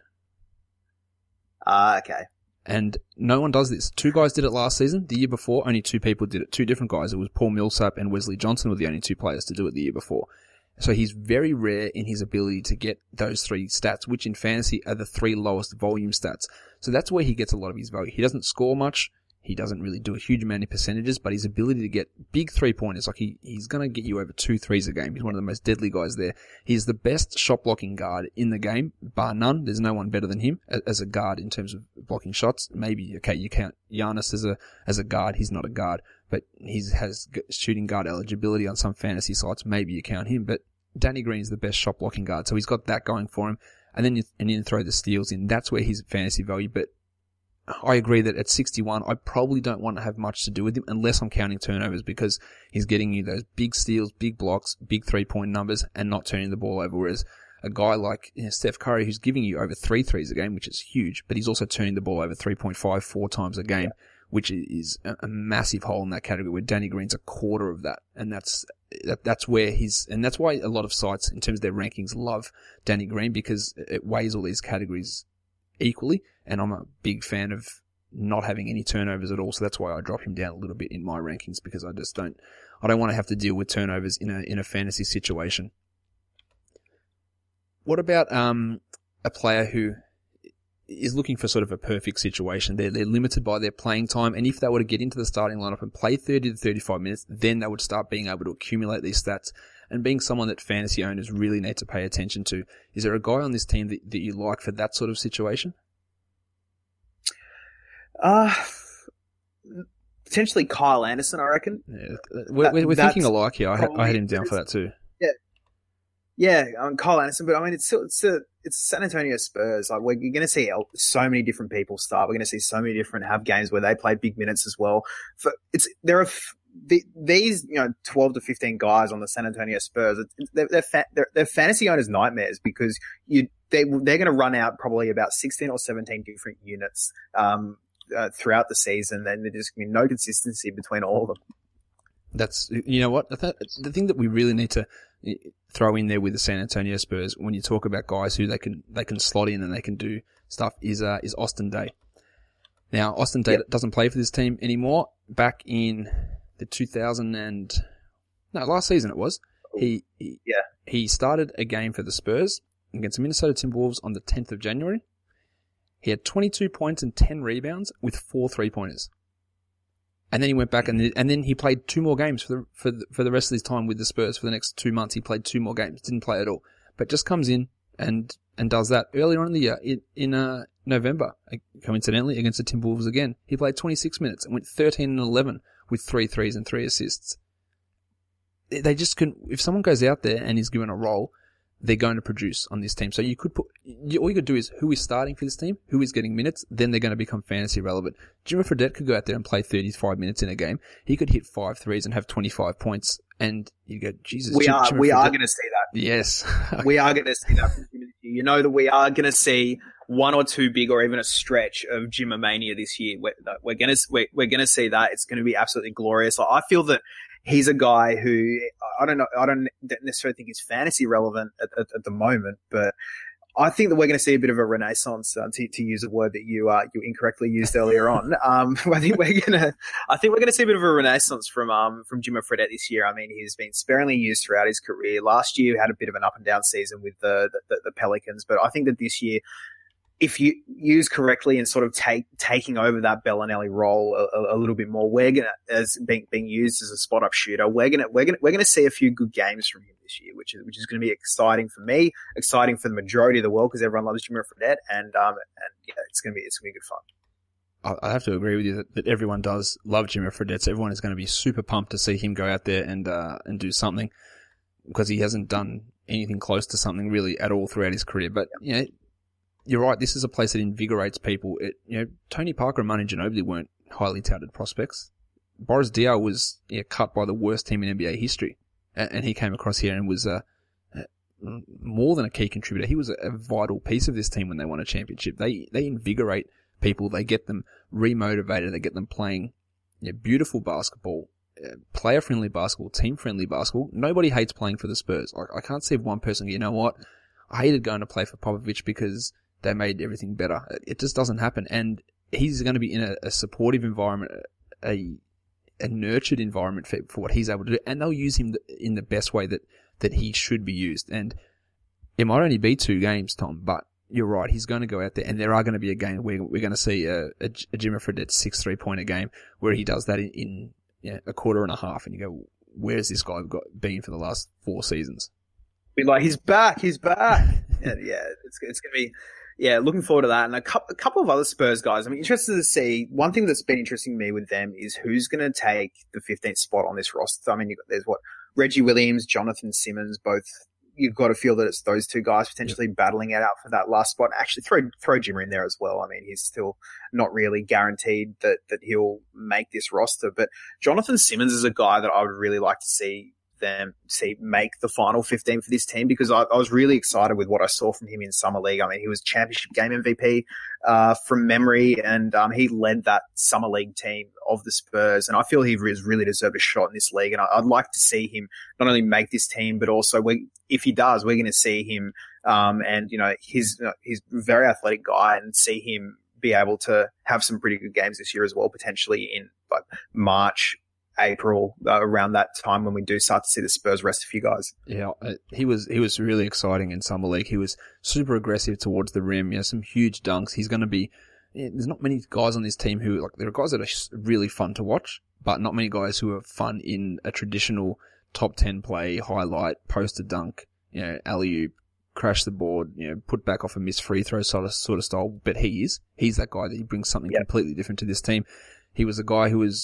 Okay. And no one does this. 2 guys did it last season. The year before, only 2 people did it. 2 different guys. It was Paul Millsap and Wesley Johnson were the only 2 players to do it the year before. So he's very rare in his ability to get those 3 stats, which in fantasy are the 3 lowest volume stats. So that's where he gets a lot of his value. He doesn't score much. He doesn't really do a huge amount of percentages, but his ability to get big 3-pointers, like he's going to get you over 2 threes a game. He's one of the most deadly guys there. He's the best shot blocking guard in the game, bar none. There's no one better than him as a guard in terms of blocking shots. Maybe, okay, you count Giannis as a guard. He's not a guard, but he has shooting guard eligibility on some fantasy sites. Maybe you count him, but Danny Green is the best shot blocking guard. So he's got that going for him. And then you throw the steals in. That's where his fantasy value, but I agree that at 61, I probably don't want to have much to do with him unless I'm counting turnovers, because he's getting you those big steals, big blocks, big 3-point numbers, and not turning the ball over. Whereas a guy like Steph Curry, who's giving you over 3 threes a game, which is huge, but he's also turning the ball over 3.5, 4 times a game, which is a massive hole in that category, where Danny Green's a quarter of that. And that's where and that's why a lot of sites, in terms of their rankings, love Danny Green, because it weighs all these categories equally, and I'm a big fan of not having any turnovers at all, so that's why I drop him down a little bit in my rankings, because I don't want to have to deal with turnovers in a fantasy situation. What about a player who is looking for sort of a perfect situation? They're limited by their playing time, and if they were to get into the starting lineup and play 30 to 35 minutes, then they would start being able to accumulate these stats, and being someone that fantasy owners really need to pay attention to. Is there a guy on this team that you like for that sort of situation? potentially Kyle Anderson, I reckon. Yeah. We're thinking alike here. I had him down for that too. Yeah, Kyle Anderson, but I mean, it's San Antonio Spurs. Like, we're going to see so many different people start. We're going to see so many different have games where they play big minutes as well. These 12 to 15 guys on the San Antonio Spurs. They're fantasy owners' nightmares because they're going to run out probably about 16 or 17 different units throughout the season, and there's going to be no consistency between all of them. That's, you know what, the thing that we really need to throw in there with the San Antonio Spurs when you talk about guys who they can slot in and they can do stuff is Austin Day. Now, Austin Day doesn't play for this team anymore. Back in the last season it was. He started a game for the Spurs against the Minnesota Timberwolves on the 10th of January. He had 22 points and 10 rebounds with 4 3-pointers. And then he went back and then he played 2 more games for the rest of his time with the Spurs. For the next 2 months, he played 2 more games. Didn't play at all, but just comes in and does that. Earlier on in the year, in November, coincidentally against the Timberwolves again, he played 26 minutes and went 13 and 11 with 3 threes and 3 assists. They just can. If someone goes out there and is given a role, they're going to produce on this team. So you could all you could do is who is starting for this team, who is getting minutes, then they're going to become fantasy relevant. Jimmy Fredette could go out there and play 35 minutes in a game. He could hit 5 threes and have 25 points, and you go, Jesus. We are going to see that. Yes. We are going to see that from Jimmy. You know that we are going to see 1 or 2 big or even a stretch of Jimomania this year. We're going to see that. It's going to be absolutely glorious. I feel that he's a guy who I don't necessarily think he's fantasy relevant at the moment, but I think that we're going to see a bit of a renaissance, to use a word that you incorrectly used earlier on. I think we're going to see a bit of a renaissance from Jimmy Fredette this year. I mean, he's been sparingly used throughout his career. Last year, he had a bit of an up and down season with the Pelicans, but I think that this year, if you use correctly and sort of taking over that Bellinelli role a little bit more, we're gonna, as being used as a spot up shooter, we're gonna see a few good games from him this year, which is going to be exciting for me, exciting for the majority of the world because everyone loves Jimmy Fredette, and it's gonna be good fun. I have to agree with you that everyone does love Jimmy Fredette. So everyone is going to be super pumped to see him go out there and do something, because he hasn't done anything close to something really at all throughout his career. But you're right. This is a place that invigorates people. Tony Parker and Manu Ginobili weren't highly touted prospects. Boris Diaw was cut by the worst team in NBA history, and he came across here and was more than a key contributor. He was a vital piece of this team when they won a championship. They invigorate people. They get them remotivated. They get them playing beautiful basketball, player-friendly basketball, team-friendly basketball. Nobody hates playing for the Spurs. I can't see one person, you know what, I hated going to play for Popovich because they made everything better. It just doesn't happen. And he's going to be in a supportive environment, a nurtured environment for what he's able to do. And they'll use him in the best way that he should be used. And it might only be 2 games, Tom, but you're right. He's going to go out there, and there are going to be a game where we're going to see a Jimmy Fredette 6 3-pointer game where he does that in a quarter and a half. And you go, where's this guy been for the last 4 seasons? Be like, he's back. It's going to be. Yeah, looking forward to that. And a couple of other Spurs guys. I'm interested to see. One thing that's been interesting to me with them is who's going to take the 15th spot on this roster. I mean, there's Reggie Williams, Jonathan Simmons, both. You've got to feel that it's those 2 guys potentially battling it out for that last spot. Actually, throw Jimmer in there as well. I mean, he's still not really guaranteed that he'll make this roster. But Jonathan Simmons is a guy that I would really like to see make the final 15 for this team, because I was really excited with what I saw from him in Summer League. I mean, he was championship game MVP from memory, and he led that Summer League team of the Spurs, and I feel he really deserved a shot in this league, and I'd like to see him not only make this team, but also if he does, we're going to see him and he's very athletic guy, and see him be able to have some pretty good games this year as well, potentially in like March, April, around that time when we do start to see the Spurs rest a few guys. Yeah, he was really exciting in Summer League. He was super aggressive towards the rim. Some huge dunks. He's going to be. There's not many guys on this team who there are guys that are really fun to watch, but not many guys who are fun in a traditional top 10 play, highlight, poster dunk, alley-oop, crash the board, put back off a missed free throw sort of style. But he's that guy that he brings something completely different to this team. He was a guy who was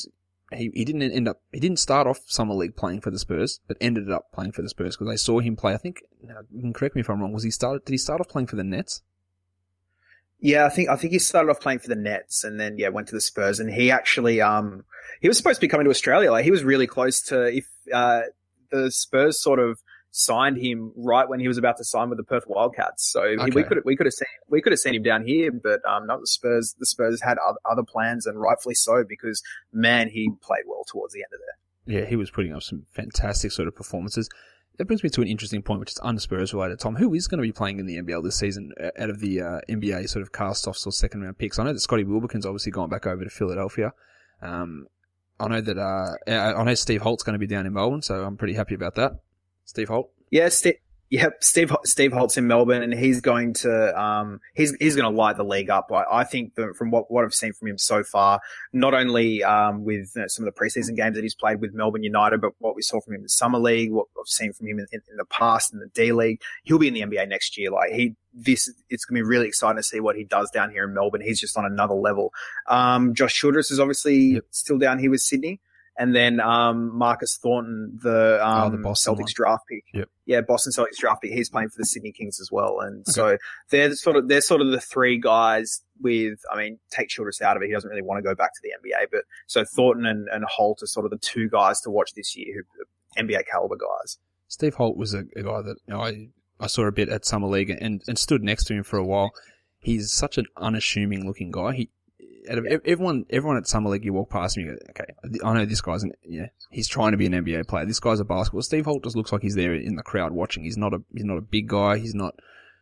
he didn't start off summer league playing for the Spurs, but ended up playing for the Spurs because they saw him play. I think, now, you can correct me if I'm wrong. Did he start off playing for the Nets? Yeah, I think he started off playing for the Nets and then went to the Spurs, and he actually he was supposed to be coming to Australia. Like, he was really close to, if the Spurs sort of signed him right when he was about to sign with the Perth Wildcats. So Okay. we could have seen him down here, but not the Spurs. The Spurs had other plans, and rightfully so, because man, he played well towards the end of there. Yeah, he was putting up some fantastic sort of performances. That brings me to an interesting point, which is un-Spurs related. Tom, who is going to be playing in the NBL this season out of the NBA sort of cast-offs or second-round picks? I know that Scotty Wilbekin's obviously gone back over to Philadelphia. I know that I know Steve Holt's going to be down in Melbourne, so I'm pretty happy about that. Steve Holt? Yeah, Steve Holt's in Melbourne, and he's going to he's going to light the league up. I think that from what I've seen from him so far, not only with some of the preseason games that he's played with Melbourne United, but what we saw from him in the summer league, what I've seen from him in the past in the D League, he'll be in the NBA next year. Like, it's going to be really exciting to see what he does down here in Melbourne. He's just on another level. Josh Childress is obviously still down here with Sydney. And then Marcus Thornton, the Boston Celtics one. draft pick. Yep. Yeah, Boston Celtics draft pick. He's playing for the Sydney Kings as well. And so they're sort of the three guys with, I mean, take Childress out of it. He doesn't really want to go back to the NBA. But so Thornton and Holt are sort of the two guys to watch this year, who NBA caliber guys. Steve Holt was a guy that I saw a bit at Summer League and stood next to him for a while. He's such an unassuming looking guy. Out of everyone at Summer League, you walk past him, you go, okay, I know this guy's, he's trying to be an NBA player. This guy's a basketball. Steve Holt just looks like he's there in the crowd watching. He's not a big guy. He's not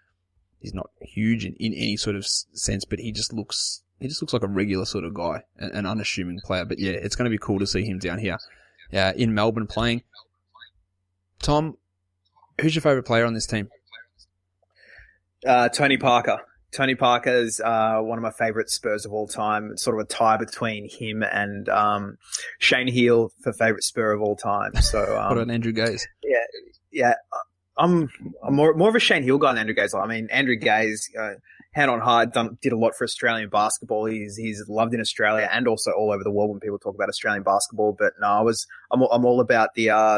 huge in any sort of sense, but he just looks like a regular sort of guy, an unassuming player. But yeah, it's going to be cool to see him down here, in Melbourne playing. Tom, who's your favourite player on this team? Tony Parker. Tony Parker is one of my favourite Spurs of all time. It's sort of a tie between him and Shane Heal for favourite Spur of all time. So what about Andrew Gaze? Yeah. I'm more of a Shane Heal guy than Andrew Gaze. I mean, Andrew Gaze, hand on heart, did a lot for Australian basketball. He's loved in Australia and also all over the world when people talk about Australian basketball. But no, I'm all about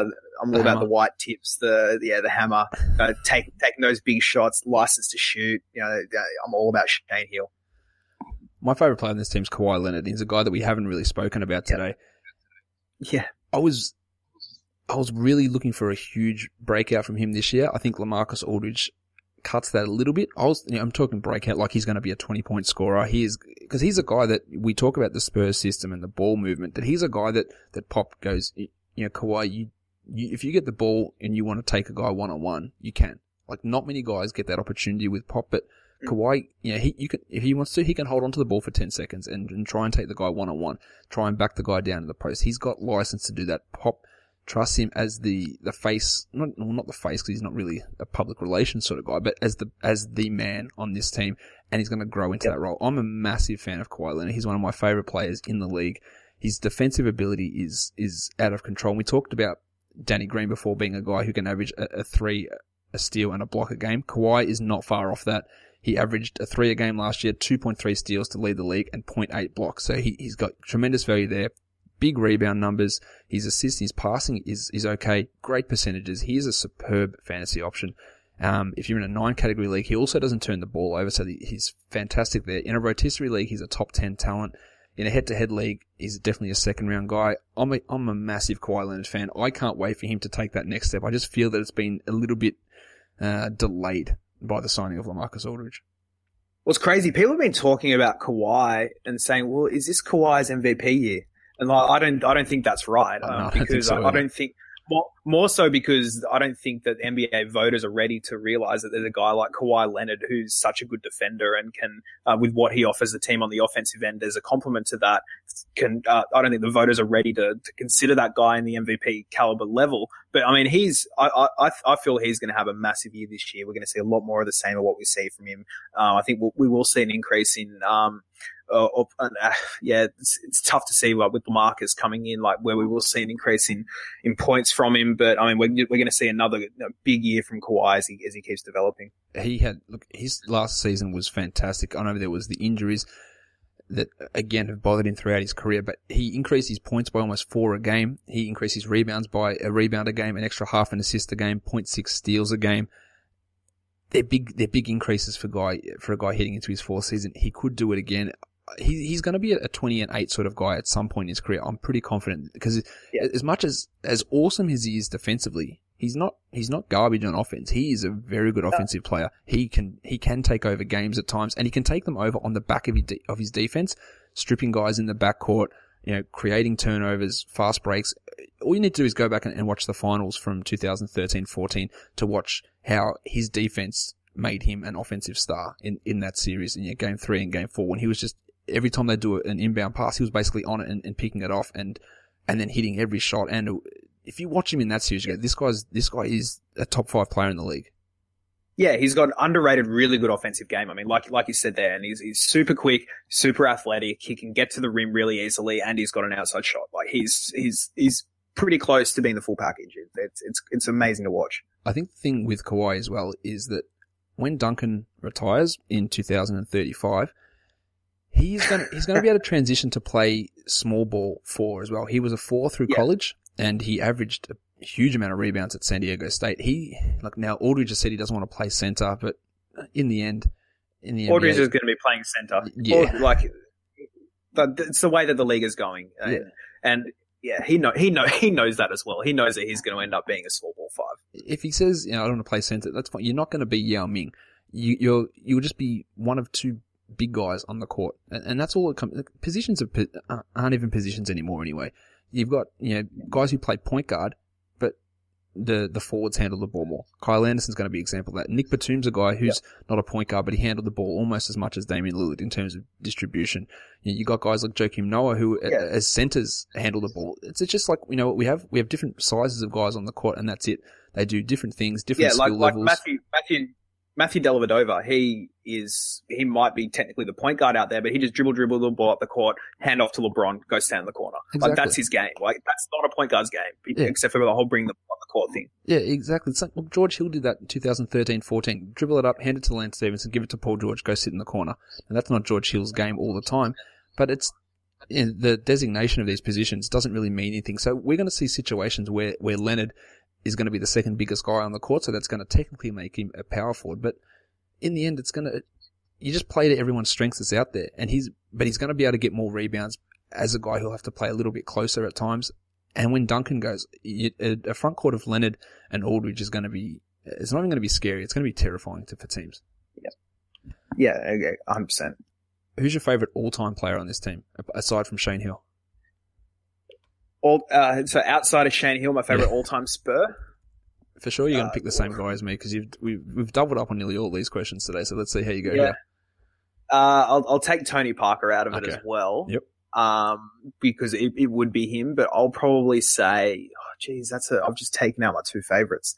the white tips, the hammer, taking those big shots, license to shoot. I'm all about Shane Heal. My favourite player on this team is Kawhi Leonard. He's a guy that we haven't really spoken about today. Yeah. I was really looking for a huge breakout from him this year. I think LaMarcus Aldridge cuts that a little bit. I'm talking breakout like he's going to be a 20-point scorer. Because he's a guy that we talk about the Spurs system and the ball movement, that he's a guy that Pop goes, Kawhi, if you get the ball and you want to take a guy one-on-one, you can. Like, not many guys get that opportunity with Pop, but Kawhi, if he wants to, he can hold onto the ball for 10 seconds and try and take the guy one-on-one, try and back the guy down to the post. He's got license to do that. Pop trusts him as the face, not the face because he's not really a public relations sort of guy, but as the man on this team, and he's going to grow into that role. I'm a massive fan of Kawhi Leonard. He's one of my favorite players in the league. His defensive ability is out of control. And we talked about Danny Green before being a guy who can average a 3, a steal, and a block a game. Kawhi is not far off that. He averaged a 3 a game last year, 2.3 steals to lead the league, and 0.8 blocks. So he's got tremendous value there. Big rebound numbers. His assists, his passing is okay. Great percentages. He is a superb fantasy option. If you're in a 9 category league, he also doesn't turn the ball over, so he's fantastic there. In a rotisserie league, he's a top 10 talent. In a head-to-head league, he's definitely a second-round guy. I'm a massive Kawhi Leonard fan. I can't wait for him to take that next step. I just feel that it's been a little bit delayed by the signing of LaMarcus Aldridge. What's crazy, people have been talking about Kawhi and saying, well, is this Kawhi's MVP year? And I don't think that's right. Because I don't think more so because I don't think that NBA voters are ready to realize that there's a guy like Kawhi Leonard who's such a good defender and can, with what he offers the team on the offensive end, as a complement to that, I don't think the voters are ready to consider that guy in the MVP caliber level. But I mean, I feel he's going to have a massive year this year. We're going to see a lot more of the same of what we see from him. I think we will see an increase in, it's tough to see with LaMarcus coming in, like where we will see an increase in points from him. But I mean, we're going to see another big year from Kawhi as he keeps developing. His last season was fantastic. I know there was the injuries. that again have bothered him throughout his career, but he increased his points by almost 4 a game. He increased his rebounds by a rebound a game, an extra half an assist a game, 0.6 steals a game. They're big increases for a guy heading into his 4th season. He could do it again. He's going to be a 20-8 sort of guy at some point in his career. I'm pretty confident because as much as awesome as he is defensively, he's not garbage on offense. He is a very good offensive player. He can take over games at times, and he can take them over on the back of his defense, stripping guys in the backcourt, creating turnovers, fast breaks. All you need to do is go back and watch the finals from 2013-14 to watch how his defense made him an offensive star in that series in game 3 and game 4, when he was just, every time they do an inbound pass, he was basically on it and picking it off and then hitting every shot. And if you watch him in that series, you go, this guy is a top 5 player in the league. Yeah, he's got an underrated, really good offensive game. I mean, like you said there, and he's super quick, super athletic. He can get to the rim really easily, and he's got an outside shot. Like he's pretty close to being the full package. It's amazing to watch. I think the thing with Kawhi as well is that when Duncan retires in 2035, he's going to be able to transition to play small ball 4 as well. He was a 4 through college, and he averaged a huge amount of rebounds at San Diego State. Now Aldridge has said he doesn't want to play center, but in the end, Aldridge is going to be playing center. Yeah. It's the way that the league is going. Yeah. And yeah, he knows that as well. He knows that he's going to end up being a small ball 5. If he says, I don't want to play center, that's fine. You're not going to be Yao Ming. You'll just be one of 2 big guys on the court, and that's all it comes. Positions aren't even positions anymore anyway. You've got guys who play point guard, but the forwards handle the ball more. Kyle Anderson's going to be an example of that. Nick Batum's a guy who's not a point guard, but he handled the ball almost as much as Damian Lillard in terms of distribution. You got guys like Joakim Noah who, as centers, handle the ball. It's just like we have different sizes of guys on the court, and that's it. They do different things, different skill levels. Matthew Dellavedova, he might be technically the point guard out there, but he just dribble the ball up the court, hand off to LeBron, go stand in the corner. Exactly. Like that's his game. Like that's not a point guard's game, except for the whole bring the ball up the court thing. Yeah, exactly. It's like, George Hill did that in 2013-14. Dribble it up, hand it to Lance Stevenson, give it to Paul George, go sit in the corner. And that's not George Hill's game all the time, but it's the designation of these positions doesn't really mean anything. So we're going to see situations where Leonard is going to be the second biggest guy on the court, so that's going to technically make him a power forward. But in the end, you just play to everyone's strengths that's out there, and he's going to be able to get more rebounds as a guy who'll have to play a little bit closer at times. And when Duncan goes, a front court of Leonard and Aldridge it's not even going to be scary. It's going to be terrifying for teams. Yeah, 100%. Who's your favorite all-time player on this team, aside from Shane Hill? So outside of Shane Hill, my favorite all-time Spur. For sure, you're going to pick the same guy as me because we've doubled up on nearly all these questions today. So let's see how you go here. I'll take Tony Parker out of it as well. Yep. Because it would be him, but I'll probably say, I've just taken out my 2 favorites.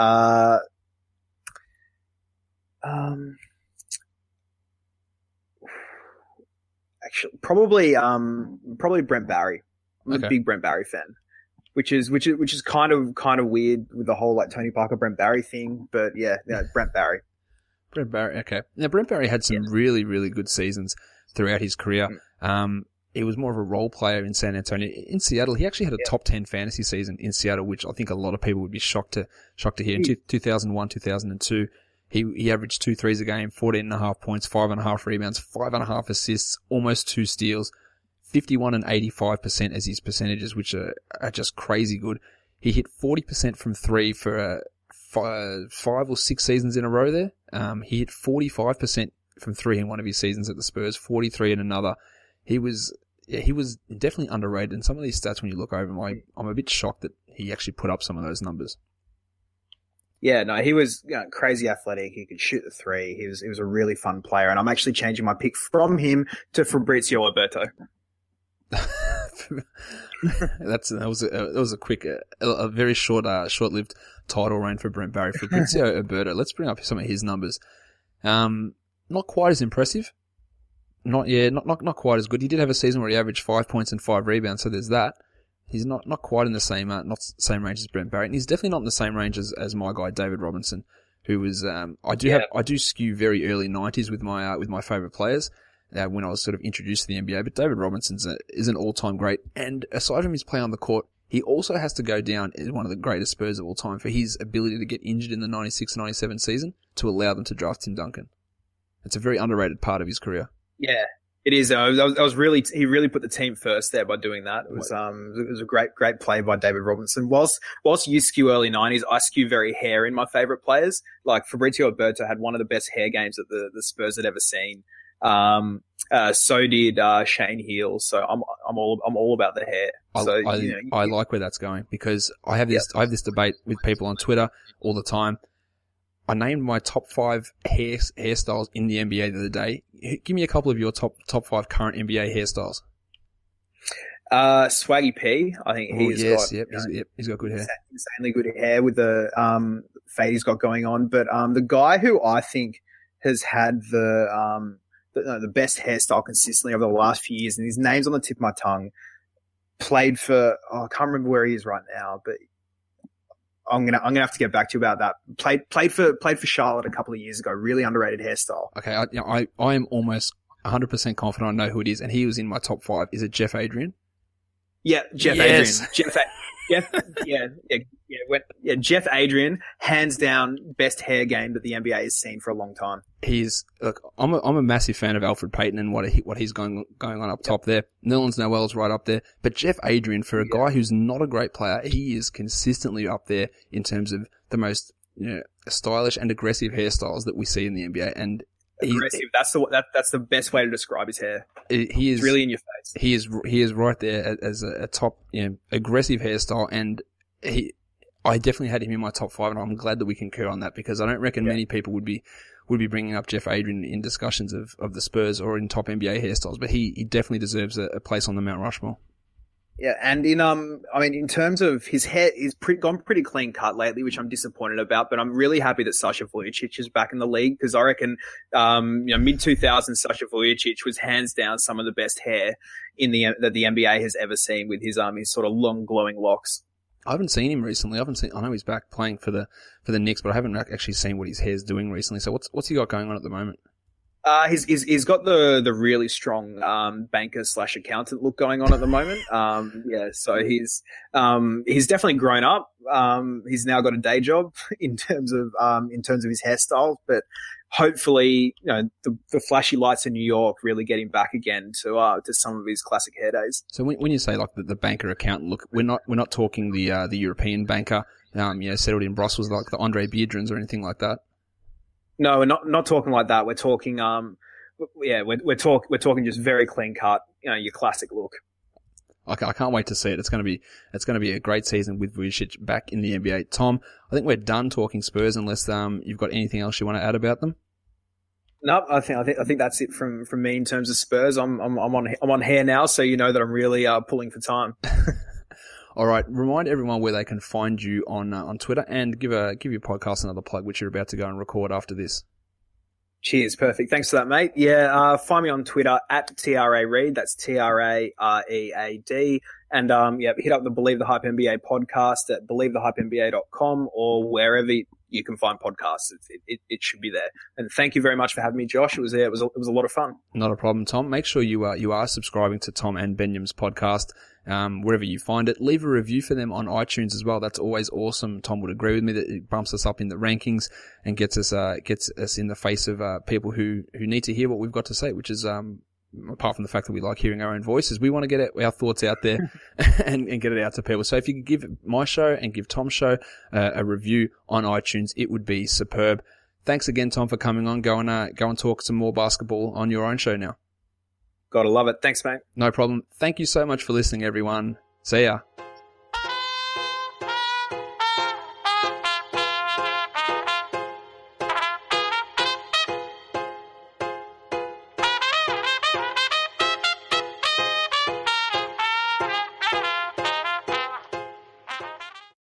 Actually, probably Brent Barry. I'm a big Brent Barry fan, which is kind of weird with the whole like Tony Parker, Brent Barry thing. But Brent Barry. Brent Barry. Okay. Now Brent Barry had some really, really good seasons throughout his career. He was more of a role player in San Antonio. In Seattle, he actually had a top 10 fantasy season in Seattle, which I think a lot of people would be shocked to hear. In 2001, 2002, he averaged 2 threes a game, 14.5 points, 5.5 rebounds, 5.5 assists, almost 2 steals, 51 and 85% as his percentages, which are just crazy good. He hit 40% from 3 for 5 or 6 seasons in a row there. He hit 45% from 3 in one of his seasons at the Spurs, 43 in another. He was definitely underrated, and some of these stats, when you look over them, I'm a bit shocked that he actually put up some of those numbers. Yeah, no, he was crazy athletic. He could shoot the 3. He was a really fun player, and I'm actually changing my pick from him to Fabrizio Alberto. That was a quick, a very short-lived title reign for Brent Barry. Fabrizio Alberto. Let's bring up some of his numbers. Not quite as impressive. Not quite as good. He did have a season where he averaged 5 points and 5 rebounds, so there's that. He's not quite in the same range as Brent Barry, and he's definitely not in the same range as my guy David Robinson, who was I do skew very early 90s with my favorite players. when I was sort of introduced to the NBA. But David Robinson is an all-time great. And aside from his play on the court, he also has to go down as one of the greatest Spurs of all time for his ability to get injured in the 96-97 season to allow them to draft Tim Duncan. It's a very underrated part of his career. Yeah, it is. I was really, he really put the team first there by doing that. It was a great play by David Robinson. Whilst you skew early 90s, I skew very hair in my favorite players. Like Fabrizio Alberto had one of the best hair games that the Spurs had ever seen. So did Shane Heal. So I'm all about the hair. So I like where that's going because I have this debate with people on Twitter all the time. I named my top 5 hairstyles in the NBA the other day. Give me a couple of your top 5 current NBA hairstyles. Swaggy P, I think he's got good hair. Insanely good hair with the fade he's got going on. But the guy who I think has had the best hairstyle consistently over the last few years, and his name's on the tip of my tongue, played for I can't remember where he is right now, but I'm gonna have to get back to you about that. Played for Charlotte a couple of years ago. Really underrated hairstyle. Okay, I am almost 100% confident I know who it is, and he was in my top 5. Is it Jeff Adrian? Yeah, Jeff Adrian. Jeff Adrian, hands down, best hair game that the NBA has seen for a long time. I'm a massive fan of Alfred Payton and what he's going on up top there. Nerlens Noel's right up there, but Jeff Adrian, for a guy who's not a great player, he is consistently up there in terms of the most stylish and aggressive hairstyles that we see in the NBA. And aggressive. That's the best way to describe his hair. He is it's really in your face. He is right there as a top aggressive hairstyle, and I definitely had him in my top 5, and I'm glad that we concur on that because I don't reckon many people would be bringing up Jeff Adrian in discussions of the Spurs or in top NBA hairstyles, but he definitely deserves a place on the Mount Rushmore. Yeah, and in terms of his hair, he's gone pretty clean cut lately, which I'm disappointed about. But I'm really happy that Sasha Vujicic is back in the league because I reckon, mid 2000s Sasha Vujicic was hands down some of the best hair that the NBA has ever seen with his sort of long glowing locks. I haven't seen him recently. I know he's back playing for the Knicks, but I haven't actually seen what his hair's doing recently. So what's he got going on at the moment? He's got the really strong banker / accountant look going on at the moment. So he's definitely grown up. He's now got a day job in terms of his hairstyle, but hopefully, the flashy lights in New York really get him back again to some of his classic hair days. So when you say like the banker accountant look, we're not talking the European banker, settled in Brussels like the Andre Biedrins or anything like that. No, we're not talking like that. We're talking, we're talking just very clean cut, your classic look. Okay, I can't wait to see it. It's going to be a great season with Vujicic back in the NBA. Tom, I think we're done talking Spurs unless you've got anything else you want to add about them. No, I think that's it from me in terms of Spurs. I'm on hair now, so you know that I'm really pulling for time. All right, remind everyone where they can find you on Twitter and give your podcast another plug, which you're about to go and record after this. Cheers, perfect. Thanks for that, mate. Yeah, find me on Twitter at TRARead. That's TRAREAD. And hit up the Believe the Hype NBA podcast at believethehypenba.com or wherever you can find podcasts. It should be there. And thank you very much for having me, Josh. It was a lot of fun. Not a problem, Tom. Make sure you are subscribing to Tom and Benyam's podcast. Wherever you find it, leave a review for them on iTunes as well. That's always awesome. Tom would agree with me that it bumps us up in the rankings and gets us in the face of people who need to hear what we've got to say, which is apart from the fact that we like hearing our own voices, we want to get our thoughts out there and get it out to people. So if you could give my show and give Tom's show a review on iTunes, it would be superb. Thanks again, Tom, for coming on. Go and talk some more basketball on your own show now. Gotta love it. Thanks, mate. No problem. Thank you so much for listening, everyone. See ya.